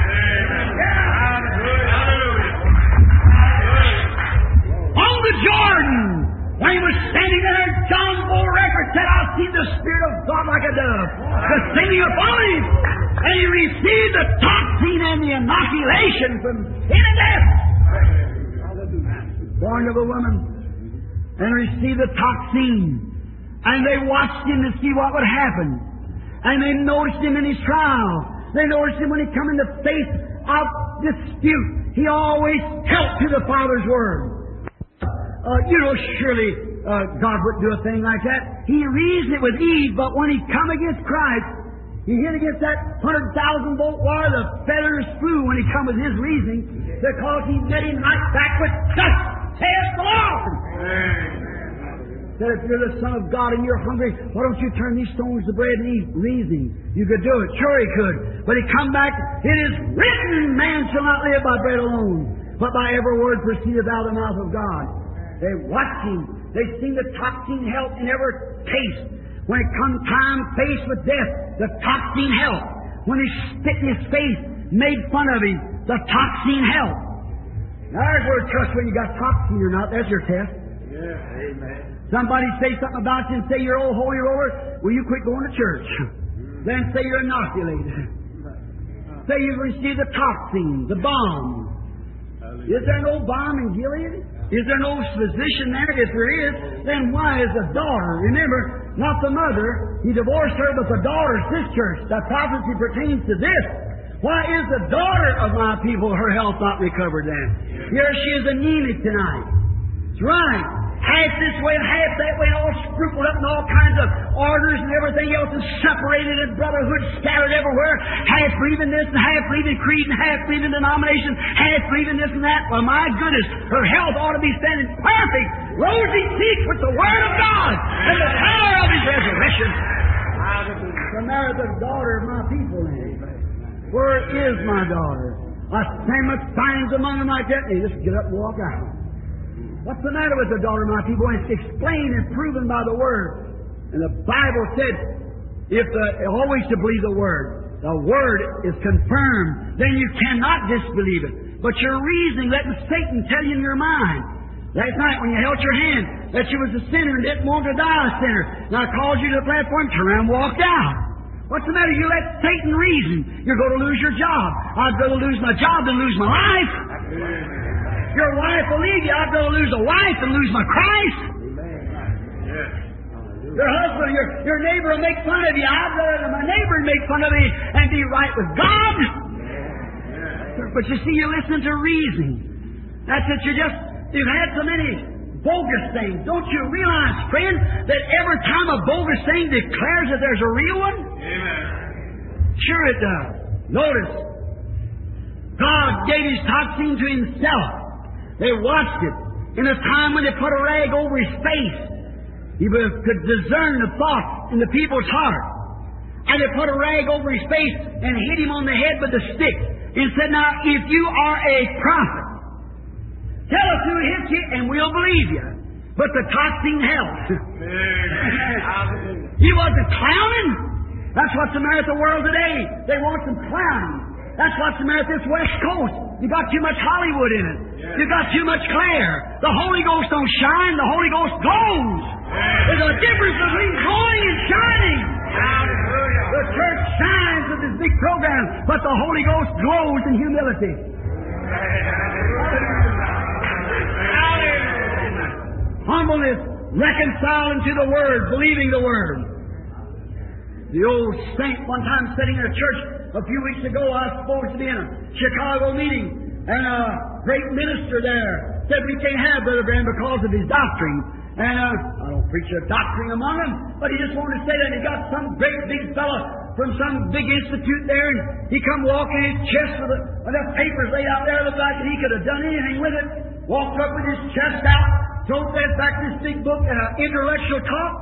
On the Jordan, when He was standing there, John bore record said, "I've seen the Spirit of God like a dove descending upon Him." And He received the toxin and the inoculation from sin and death. Born of a woman, and received the toxin. And they watched Him to see what would happen. And they noticed Him in His trial. They noticed Him when He come in the face of dispute. He always held to the Father's Word. Surely God wouldn't do a thing like that. He reasoned it with Eve, but when He come against Christ, He hit against that 100,000-volt war, the feathers flew when He come with His reasoning, because He met Him right back with, "Thus saith the Lord." Said, if you're the Son of God and you're hungry, why don't you turn these stones to bread and eat? Reasoning. You could do it. Sure He could. But He come back, "It is written, man shall not live by bread alone, but by every word proceedeth out of the mouth of God." They watched Him. They seen the toxin help in every case. When it come time faced with death, the toxin helped. When He spit in His face, made fun of Him, the toxin helped. Now there's where trust whether you got toxin or not. That's your test. Yeah. Amen. Somebody say something about you and say you're old holy roller, will you quit going to church? Then say you're inoculated. Say you've received the toxin, the bomb. Is there no bomb in Gilead? Is there no physician there? If there is, then why is the daughter? Remember, not the mother. He divorced her, but the daughter's this church. That prophecy pertains to this. Why is the daughter of my people, her health not recovered then? Here she is anemic tonight. That's right. Half this way and half that way, all scrupled up in all kinds of orders and everything else, and separated and brotherhood scattered everywhere. Half believing this and half believing creed and half believing denomination, half believing this and that. Well, my goodness, her health ought to be standing perfect, rosy cheeks with the Word of God and the power of His resurrection. Samaritan, the daughter of my people, then. Where is my daughter? I stand with signs among them like that, and they just get up and walk out. What's the matter with the daughter of my people? And it's explained and proven by the Word. And the Bible said, always to believe the Word is confirmed, then you cannot disbelieve it. But your reasoning, letting Satan tell you in your mind. Last night when you held your hand that you was a sinner and didn't want to die a sinner. And I called you to the platform, turned around and walked out. What's the matter? You let Satan reason. You're going to lose your job. I'd rather lose my job than lose my life. Your wife will leave you. I'd rather lose a wife than lose my Christ. Your husband, your neighbor will make fun of you. I'd rather my neighbor make fun of me and be right with God. But you see, you're listening to reason. That's it. You've had so many bogus things. Don't you realize, friend, that every time a bogus thing declares that there's a real one? Amen. Sure it does. Notice, God gave His toxin to Himself. They watched it. In a time when they put a rag over His face, He could discern the thoughts in the people's heart. And they put a rag over His face and hit Him on the head with a stick and said, "Now, if you are a prophet, tell us who hit you and we'll believe you." But the toxin helped. He wasn't clowning. That's what's the matter with the world today. They want some clowning. That's what's the matter with this West Coast. You got too much Hollywood in it. You got too much glare. The Holy Ghost don't shine. The Holy Ghost glows. There's a difference between glowing and shining. The church shines with this big program, but the Holy Ghost glows in humility. Humbleness, reconciling to the Word, believing the Word. The old saint one time sitting in a church a few weeks ago, I was supposed to be in a Chicago meeting, and a great minister there said we can't have Brother Branham because of his doctrine. And I don't preach a doctrine among them, but he just wanted to say that he got some great big fella from some big institute there, and he come walking his chest with enough papers laid out there, looked like he could have done anything with it. Walked up with his chest out, thrown that back this big book and an intellectual talk.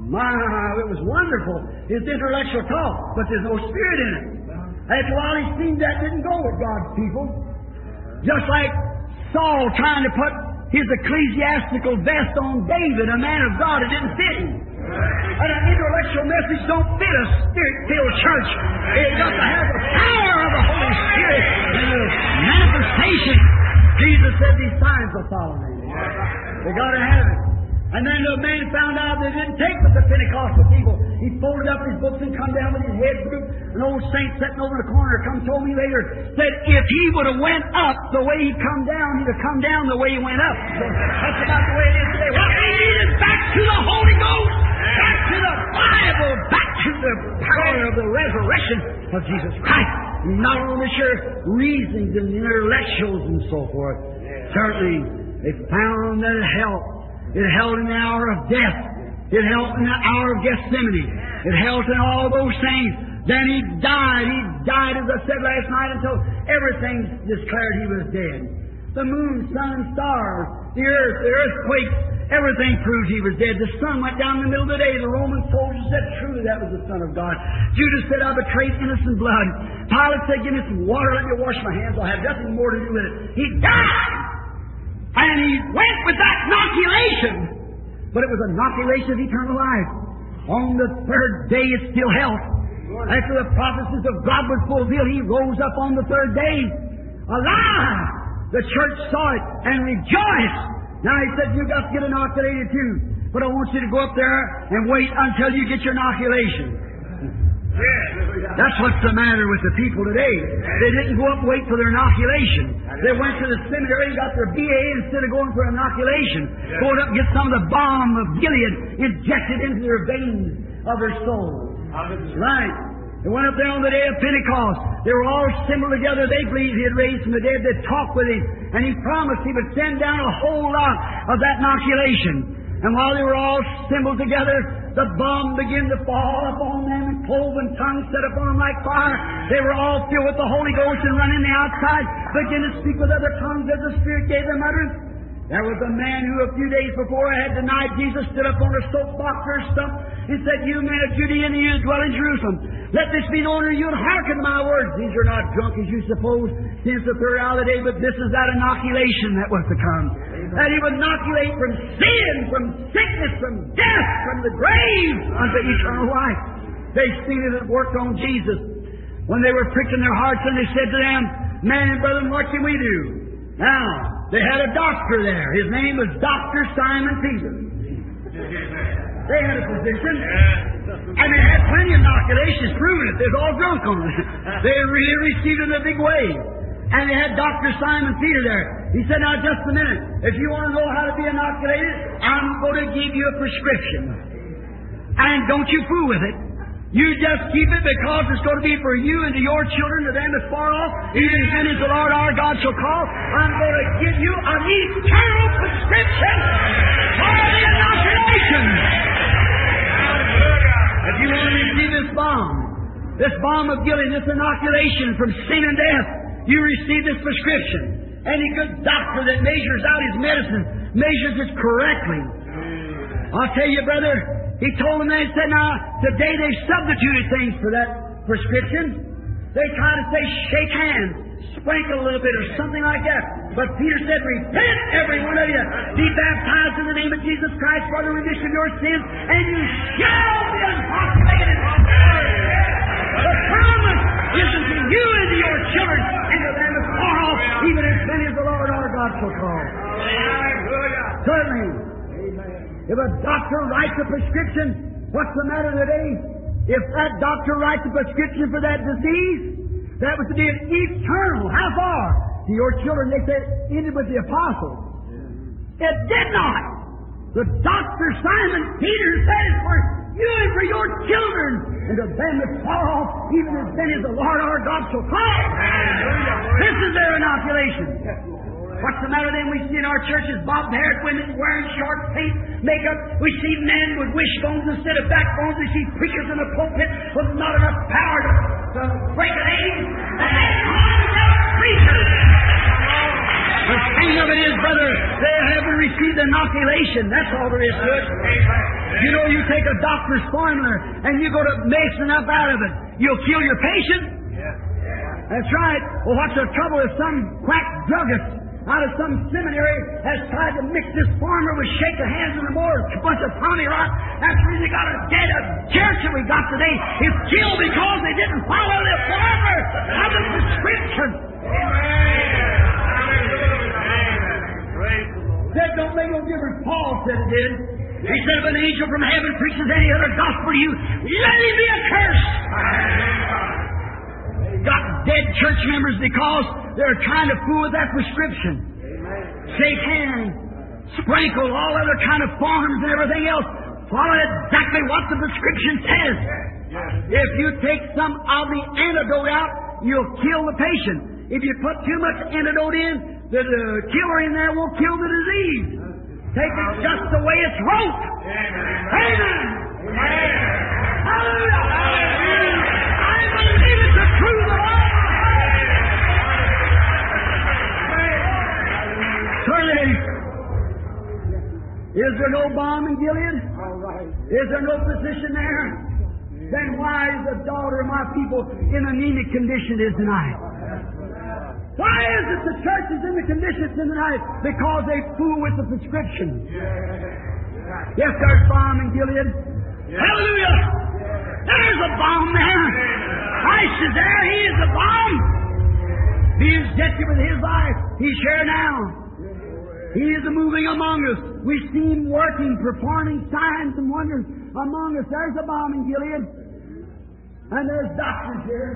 my, it was wonderful. His intellectual talk, but there's no spirit in it. After a while, he seen that didn't go with God's people. Just like Saul trying to put his ecclesiastical vest on David, a man of God, it didn't fit him. And an intellectual message don't fit a spirit-filled church. It got to have the power of the Holy Spirit and the manifestation. Jesus said these signs will follow me. They got to have it. And then the man found out they didn't take with the Pentecostal people. He folded up his books and come down with his head drooped. An old saint sitting over in the corner told me later, said if he would have went up the way he come down, he'd have come down the way he went up. So that's about the way it is today. What we need is back to the Holy Ghost, back to the Bible, back to the power of the resurrection of Jesus Christ. Not only sure reasonings and intellectuals and so forth. Certainly, they found that it helped. It held in the hour of death. It held in the hour of Gethsemane. It held in all those things. Then he died. He died, as I said last night, until everything declared he was dead. The moon, sun, and stars, the earthquakes, everything proved he was dead. The sun went down in the middle of the day. The Roman soldiers said, truly, that was the Son of God. Judas said, I betrayed innocent blood. Pilate said, give me some water, let me wash my hands. I'll have nothing more to do with it. He died. And he went with that inoculation. But it was an inoculation of eternal life. On the third day it still held. After the prophecies of God was fulfilled, he rose up on the third day. Alive! The church saw it and rejoiced. Now he said, you've got to get inoculated too. But I want you to go up there and wait until you get your inoculation. That's what's the matter with the people today. They didn't go up and wait for their inoculation. They went to the seminary and got their BA instead of going for inoculation. Going up and get some of the balm of Gilead injected into their veins of their soul. Right. They went up there on the day of Pentecost. They were all assembled together. They believed he had raised from the dead. They talked with him. And he promised he would send down a whole lot of that inoculation. And while they were all assembled together, the bomb began to fall upon them, and cloven tongues set upon them like fire. They were all filled with the Holy Ghost and running the outside, began to speak with other tongues as the Spirit gave them utterance. There was a man who a few days before had denied Jesus, stood up on a soapbox or a stump and said, you men of Judea and you dwell in Jerusalem, let this be known to you and hearken to my words. These are not drunk as you suppose, since the third hour of the day, but this is that inoculation that was to come. That he would inoculate from sin, from sickness, from death, from the grave unto eternal life. They seen it at work on Jesus. When they were pricking their hearts, and they said to them, man and brethren, what can we do? Now, they had a doctor there. His name was Dr. Simon Peter. They had a physician. And they had plenty of inoculations proving it. They're all drunk on it. They really received it in a big way. And they had Dr. Simon Peter there. He said, now just a minute. If you want to know how to be inoculated, I'm going to give you a prescription. And don't you fool with it. You just keep it because it's going to be for you and to your children, to them that's far off, even as the Lord our God shall call. I'm going to give you an eternal prescription for the inoculation. If you want to receive this balm of Gilead, this inoculation from sin and death, you receive this prescription. Any good doctor that measures out his medicine measures it correctly. I'll tell you, brother, he told them that, he said, now, today they've substituted things for that prescription. They try to say, shake hands, sprinkle a little bit, or something like that. But Peter said, repent, every one of you. Be baptized in the name of Jesus Christ for the remission of your sins, and you shall be inoculated. The promise is unto you and to your children, and to them as far off, even as many as the Lord our God shall call. Certainly. If a doctor writes a prescription, what's the matter today? If that doctor writes a prescription for that disease, that was to be an eternal. How far? To your children, they said, ended with the apostles. It did not. The Dr. Simon Peter said for you and for your children, and to them that far off, even as many as the Lord our God shall call. This is their inoculation. What's the matter then? We see in our churches bob-haired women wearing short paint, makeup. We see men with wishbones instead of backbones. We see preachers in the pulpit with not enough power to break an egg. And they call themselves preachers. The thing of it is, brother, they haven't received inoculation. That's all there is to it. You know, you take a doctor's formula and you go to make enough out of it, you'll kill your patient. That's right. Well, what's the trouble if some quack druggist out of some seminary has tried to mix this formula with shake of hands and more a bunch of Tommy Rock? That's the reason they got a dead church that we got today. It's killed because they didn't follow the formula of the prescription. That don't make no difference. Paul said it did. He said, if an angel from heaven preaches any other gospel to you, let him be accursed. Got dead church members because they're trying to fool with that prescription. Shake hands, sprinkle, all other kind of forms and everything else. Follow exactly what the prescription says. If you take some of the antidote out, you'll kill the patient. If you put too much antidote in, the killer in there won't kill the disease. Take it just the way it's wrote. Amen. Hallelujah. I believe it's the truth of all. Is there no balm in Gilead? Is there no physician there? Then why is the daughter of my people in anemic condition is tonight? Why is it the church is in the condition it's in tonight? Because they fool with the prescription. Yes, there's balm in Gilead. Hallelujah! There's a balm there. Christ is there. He is the balm. He is injected with His life. He's here now. He is moving among us. We see Him working, performing signs and wonders among us. There's a balm in Gilead. And there's doctors here.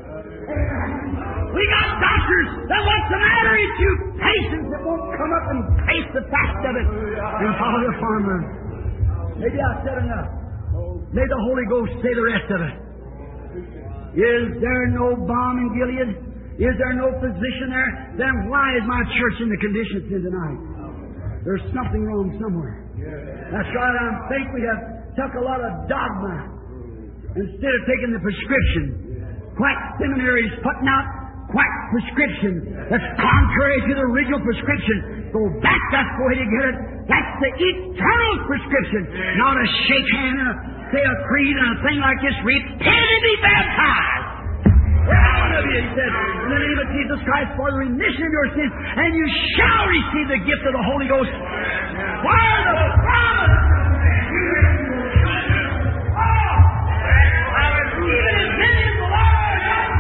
We got doctors that what's the matter with you patients that won't come up and face the fact of it and follow the farmer. Maybe I said enough. May the Holy Ghost say the rest of it. Is there no balm in Gilead? Is there no physician there? Then why is my church in the condition it's in tonight? There's something wrong somewhere. That's right. I think we have took a lot of dogma instead of taking the prescription. Quack seminaries putting out quack prescriptions that's contrary to the original prescription. Go back, that's the way to get it. That's the eternal prescription. Not a shake hand and say a creed and a thing like this. Repent and be baptized. He said, in the name of Jesus Christ, for the remission of your sins, and you shall receive the gift of the Holy Ghost. For the promise. Even as many as the Lord.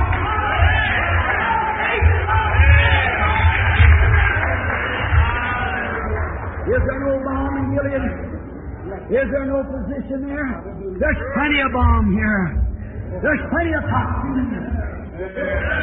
Is there no balm in Gilead? Is there no physician there? There's plenty of balm here. There's plenty of toxins. That's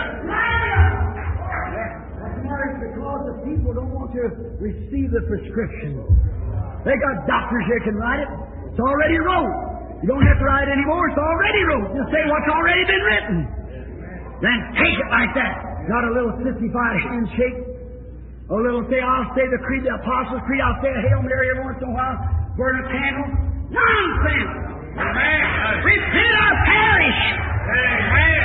because the people don't want to receive the prescription. They got doctors here can write it. It's already wrote. You don't have to write it anymore. It's already wrote. Just say what's already been written. Then take it like that. Not a little 55 handshake. A little say, I'll say the creed, the Apostles' Creed. I'll say a Hail Mary every once in a while. Burn a candle. Nonsense. Amen. Repent or perish. Amen.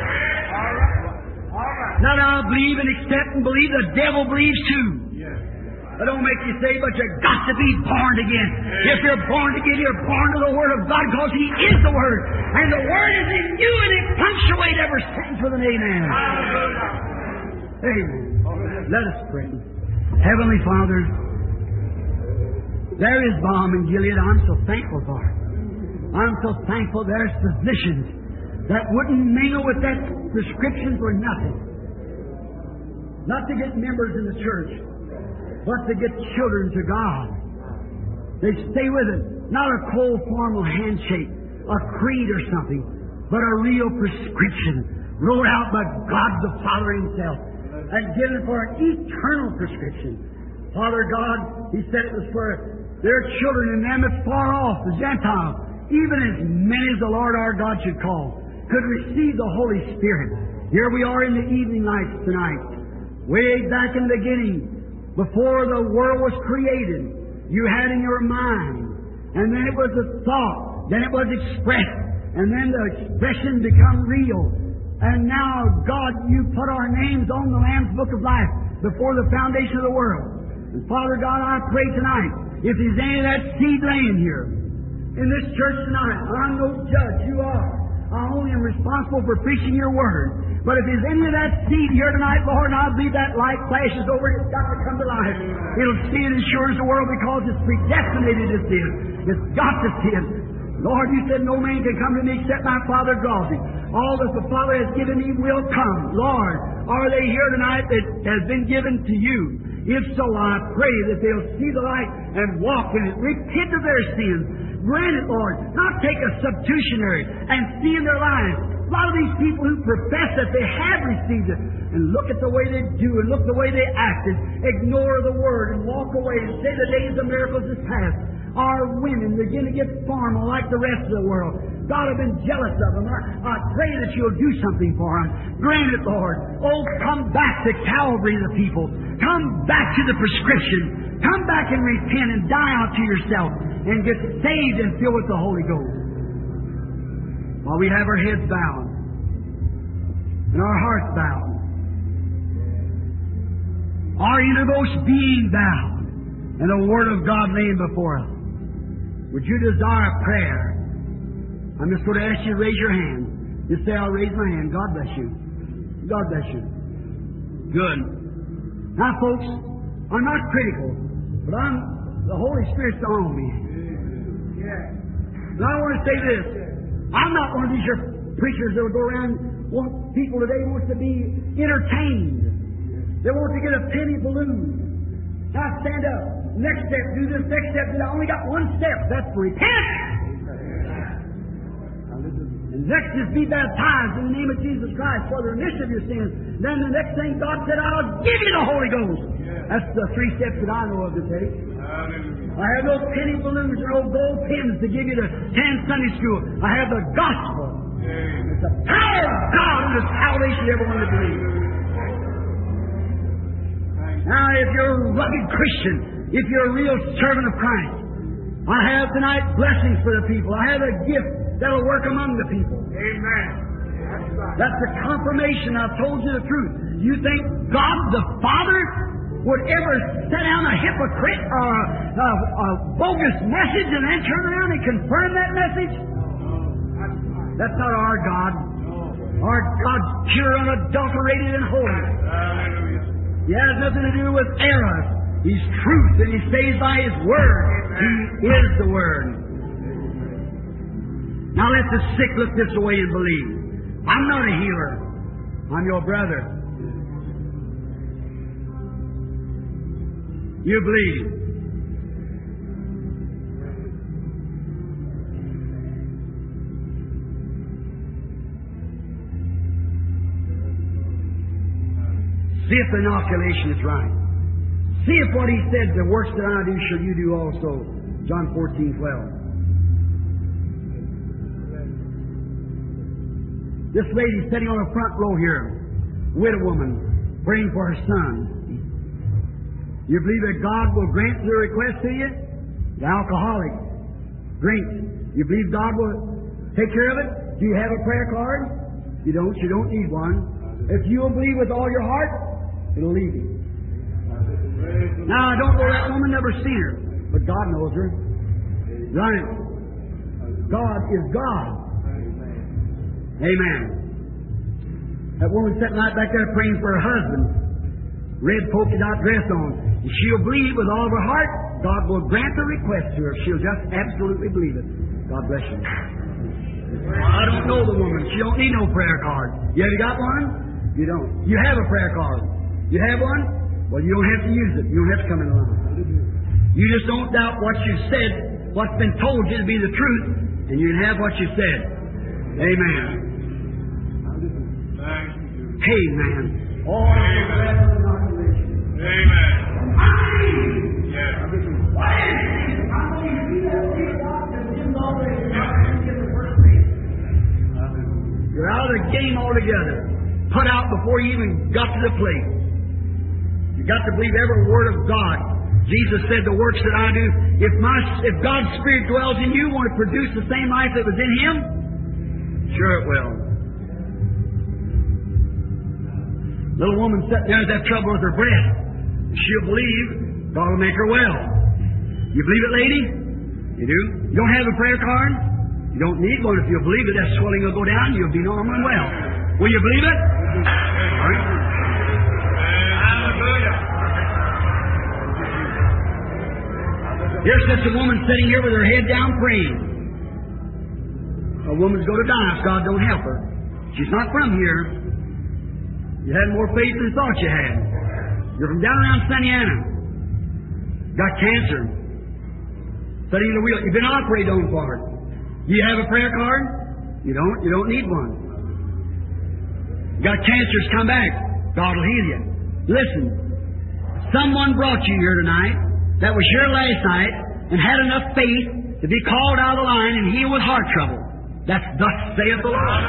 Now I believe and accept and believe the devil believes too. It don't make you say, but you've got to be born again. If you're born again, you're born to the Word of God because He is the Word. And the Word is in you and it punctuates every sentence with an amen. Amen. Let us pray. Heavenly Father, there is balm in Gilead. I'm so thankful for it. I'm so thankful there's physicians that wouldn't mingle with that prescription for nothing. Not to get members in the church, but to get children to God. They stay with it. Not a cold, formal handshake, a creed or something, but a real prescription wrote out by God the Father Himself and given for an eternal prescription. Father God, He said it was for their children and them that's far off, the Gentiles, even as many as the Lord our God should call, could receive the Holy Spirit. Here we are in the evening lights tonight. Way back in the beginning, before the world was created, you had in your mind, and then it was a thought, then it was expressed, and then the expression become real. And now, God, you put our names on the Lamb's Book of Life before the foundation of the world. And Father God, I pray tonight, if there's any of that seed laying here in this church tonight, I'm no judge, you are. I only am responsible for preaching your word. But if there's any of that seed here tonight, Lord, and I believe that light flashes over it, it's got to come to life. It'll see it as sure as the world because it's predestinated to see it. It's got to see it. Lord, you said no man can come to me except my Father draws him. All that the Father has given me will come. Lord, are they here tonight that has been given to you? If so, I pray that they'll see the light and walk in it, repent of their sins. Grant it, Lord, not take a substitutionary and see in their lives. A lot of these people who profess that they have received it, and look at the way they do, and look the way they acted, ignore the Word, and walk away and say the days of miracles is past. Our women begin to get formal like the rest of the world. God, I've been jealous of them. I pray that you'll do something for them. Grant it, Lord. Oh, come back to Calvary, the people. Come back to the prescription. Come back and repent and die out to yourself and get saved and filled with the Holy Ghost. While we have our heads bowed and our hearts bowed, our innermost being bowed, and the Word of God laying before us, would you desire prayer? I'm just going to ask you to raise your hand. Just say, I'll raise my hand. God bless you. God bless you. Good. Now, folks, I'm not critical, but the Holy Spirit's on me. And I want to say this. I'm not one of these your preachers that will go around people today wants to be entertained. They want to get a penny balloon. Now stand up. Next step, do this. Next step, do that. I only got one step. That's repent. And next is be baptized in the name of Jesus Christ for the remission of your sins. Then the next thing God said, I'll give you the Holy Ghost. That's the 3 steps that I know of to take. I have no penny balloons or no gold pins to give you to attend Sunday school. I have the gospel. It's the power of God and the salvation of everyone that believes. Now, if you're a rugged Christian, if you're a real servant of Christ, I have tonight blessings for the people. I have a gift that'll work among the people. Amen. That's the confirmation. I've told you the truth. You think God the Father would ever set down a hypocrite or a bogus message and then turn around and confirm that message? That's not our God. Our God's pure, unadulterated, and holy. He has nothing to do with error. He's truth, and He stays by His Word. He is the Word. Now let the sick look this way and believe. I'm not a healer. I'm your brother. You believe. See if the inoculation is right. See if what He said, the works that I do shall you do also. John 14:12. This lady sitting on the front row here, widow woman, praying for her son. You believe that God will grant the request to you? The alcoholic drinks. You believe God will take care of it? Do you have a prayer card? You don't need one. If you will believe with all your heart, it'll leave you. Now, I don't know that woman, never seen her, but God knows her. Right? God is God. Amen. That woman sitting right back there praying for her husband, red polka dot dress on. If she'll believe with all of her heart, God will grant the request to her. She'll just absolutely believe it. God bless you. I don't know the woman. She don't need no prayer card. You have you got one? You don't. You have a prayer card. You have one? Well, you don't have to use it. You don't have to come in line. You just don't doubt what you said, what's been told you to be the truth, and you can have what you said. Amen. Amen. Oh, Amen. You're out of the game altogether. Put out before you even got to the plate. You got to believe every word of God. Jesus said, "The works that I do, if God's Spirit dwells in you, won't it produce the same life that was in Him? Sure it will." Little woman sitting there with that trouble with her breath. She'll believe God will make her well. You believe it, lady? You do? You don't have a prayer card? You don't need one. If you believe it, that swelling will go down. You'll be normal and well. Will you believe it? All right. Here sits a woman sitting here with her head down praying. A woman's going to die if God don't help her. She's not from here. You had more faith than you thought you had. You're from down around Santa Ana. Got cancer. Sitting in the wheel. You've been operated on for it. You have a prayer card? You don't? You don't need one. Got cancers, come back. God will heal you. Listen, someone brought you here tonight that was here last night and had enough faith to be called out of the line and healed with heart trouble. That's thus saith the Lord.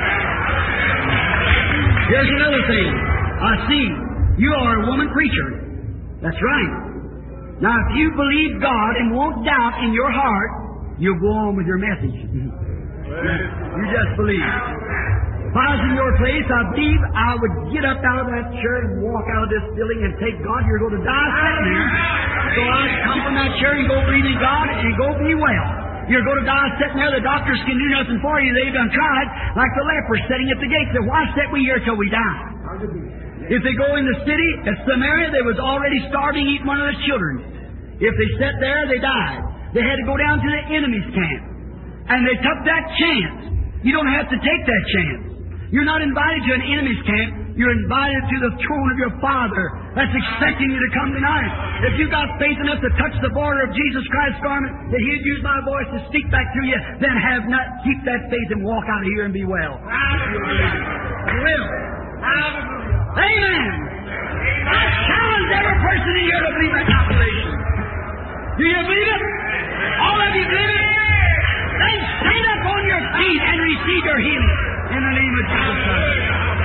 Here's another thing. I see you are a woman preacher. That's right. Now, if you believe God and won't doubt in your heart, you'll go on with your message. You just believe. If I was in your place, I believe I would get up out of that chair and walk out of this building and take God. You're going to die sitting here. So I'd come from that chair and go believe in God and go be well. You're going to die sitting there. The doctors can do nothing for you. They've done tried, like the lepers sitting at the gate. Said, why sit we here till we die? If they go in the city, at Samaria, they was already starving, eating one of their children. If they sat there, they died. They had to go down to the enemy's camp. And they took that chance. You don't have to take that chance. You're not invited to an enemy's camp. You're invited to the throne of your Father that's expecting you to come tonight. If you've got faith enough to touch the border of Jesus Christ's garment, that He'd use my voice to speak back to you, then keep that faith and walk out of here and be well. You will. Amen. I challenge every person in here to believe that operation. Do you believe it? All of you believe it? Then stand up on your feet and receive your healing in the name of Jesus Christ.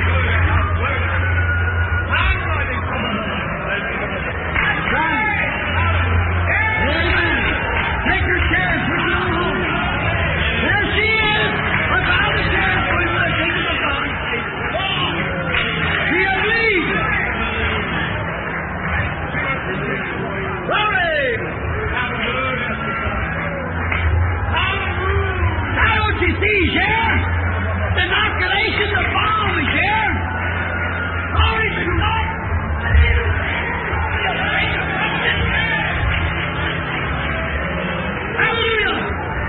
That's right. Amen. Take your chairs, put it on home. There she is. Without the chairs, put it in the kingdom of God. Do you believe? Glory! Now don't you see, Sheriff? The inoculation, the bomb is here. Glory to God. Hallelujah.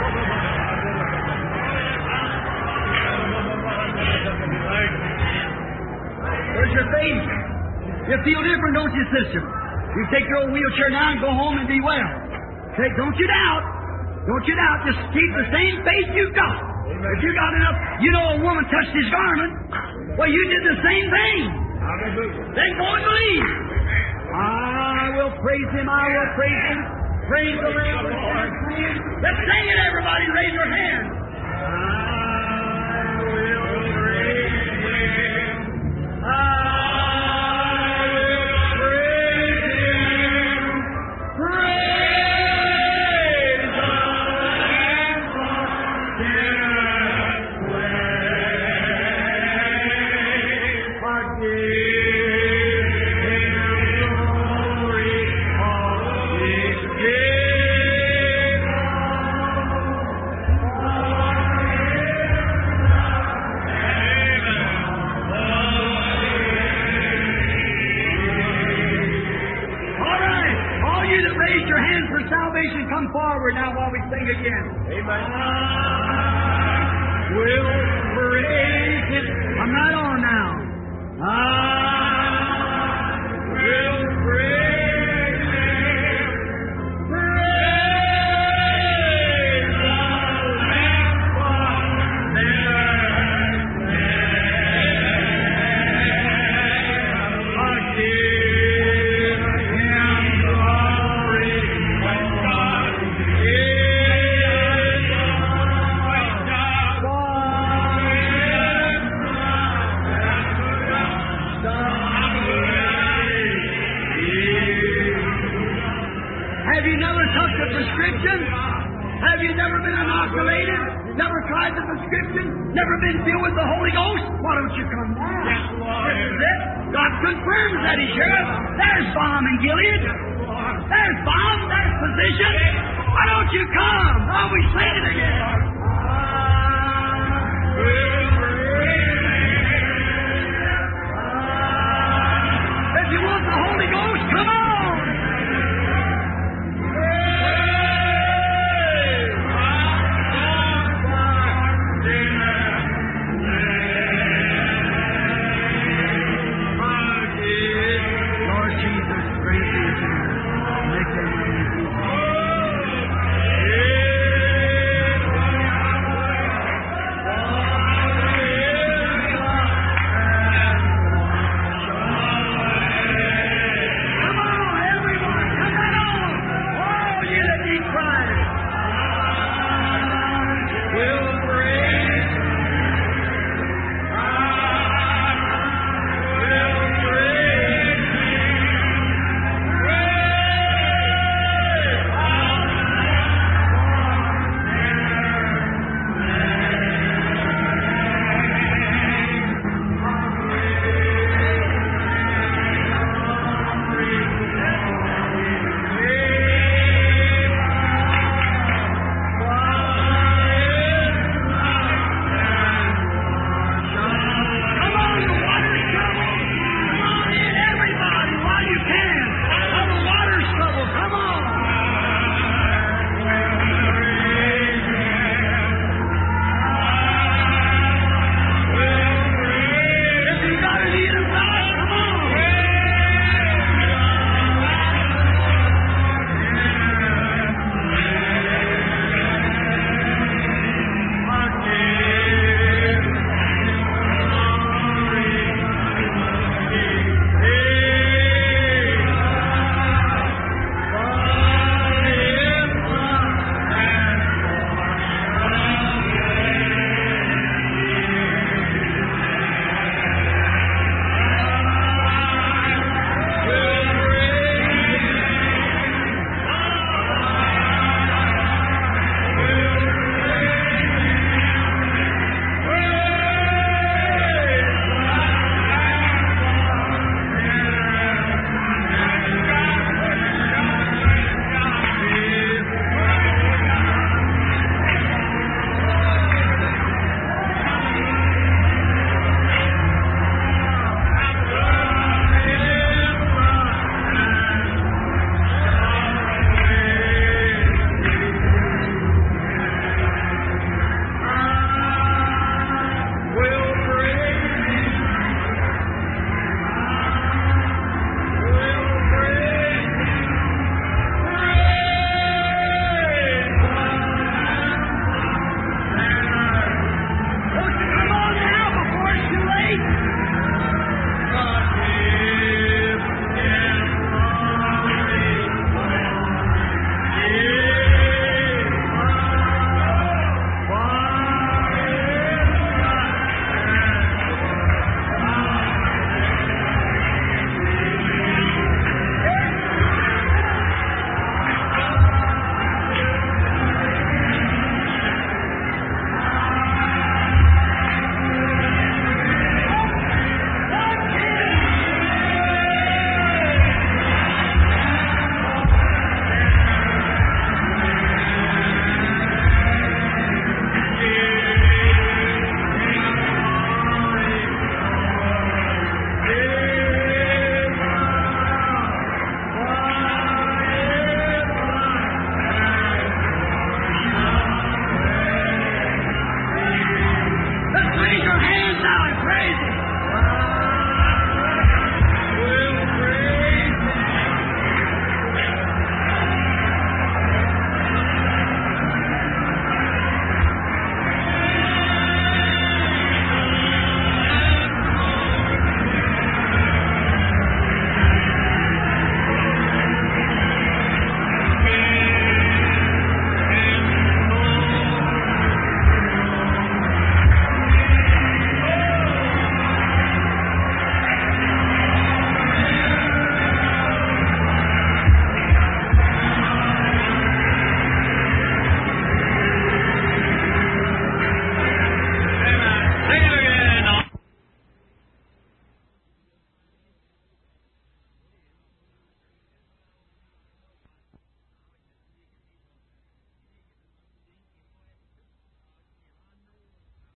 Where's your faith? You feel different, don't you, sister? You take your old wheelchair now and go home and be well. Don't you doubt. Don't you doubt. Just keep the same faith you've got. If you got enough, you know a woman touched his garment. Well, you did the same thing. Then go and believe. I will praise Him. I will praise Him. Praise the Lord. Let's sing it, everybody. Raise your hands. I will praise Him. Come forward now while we sing again. Amen. We'll praise Him. I'm not on now. We'll praise Him. Praise the Lamb for Have you never been inoculated? Never tried the prescription? Never been filled with the Holy Ghost? Why don't you come now? Yes, Lord. This is it. God confirms that He's here. There's balm in Gilead. There's Bob. There's Physician. Why don't you come? Oh, we sing it again. If you want the Holy Ghost,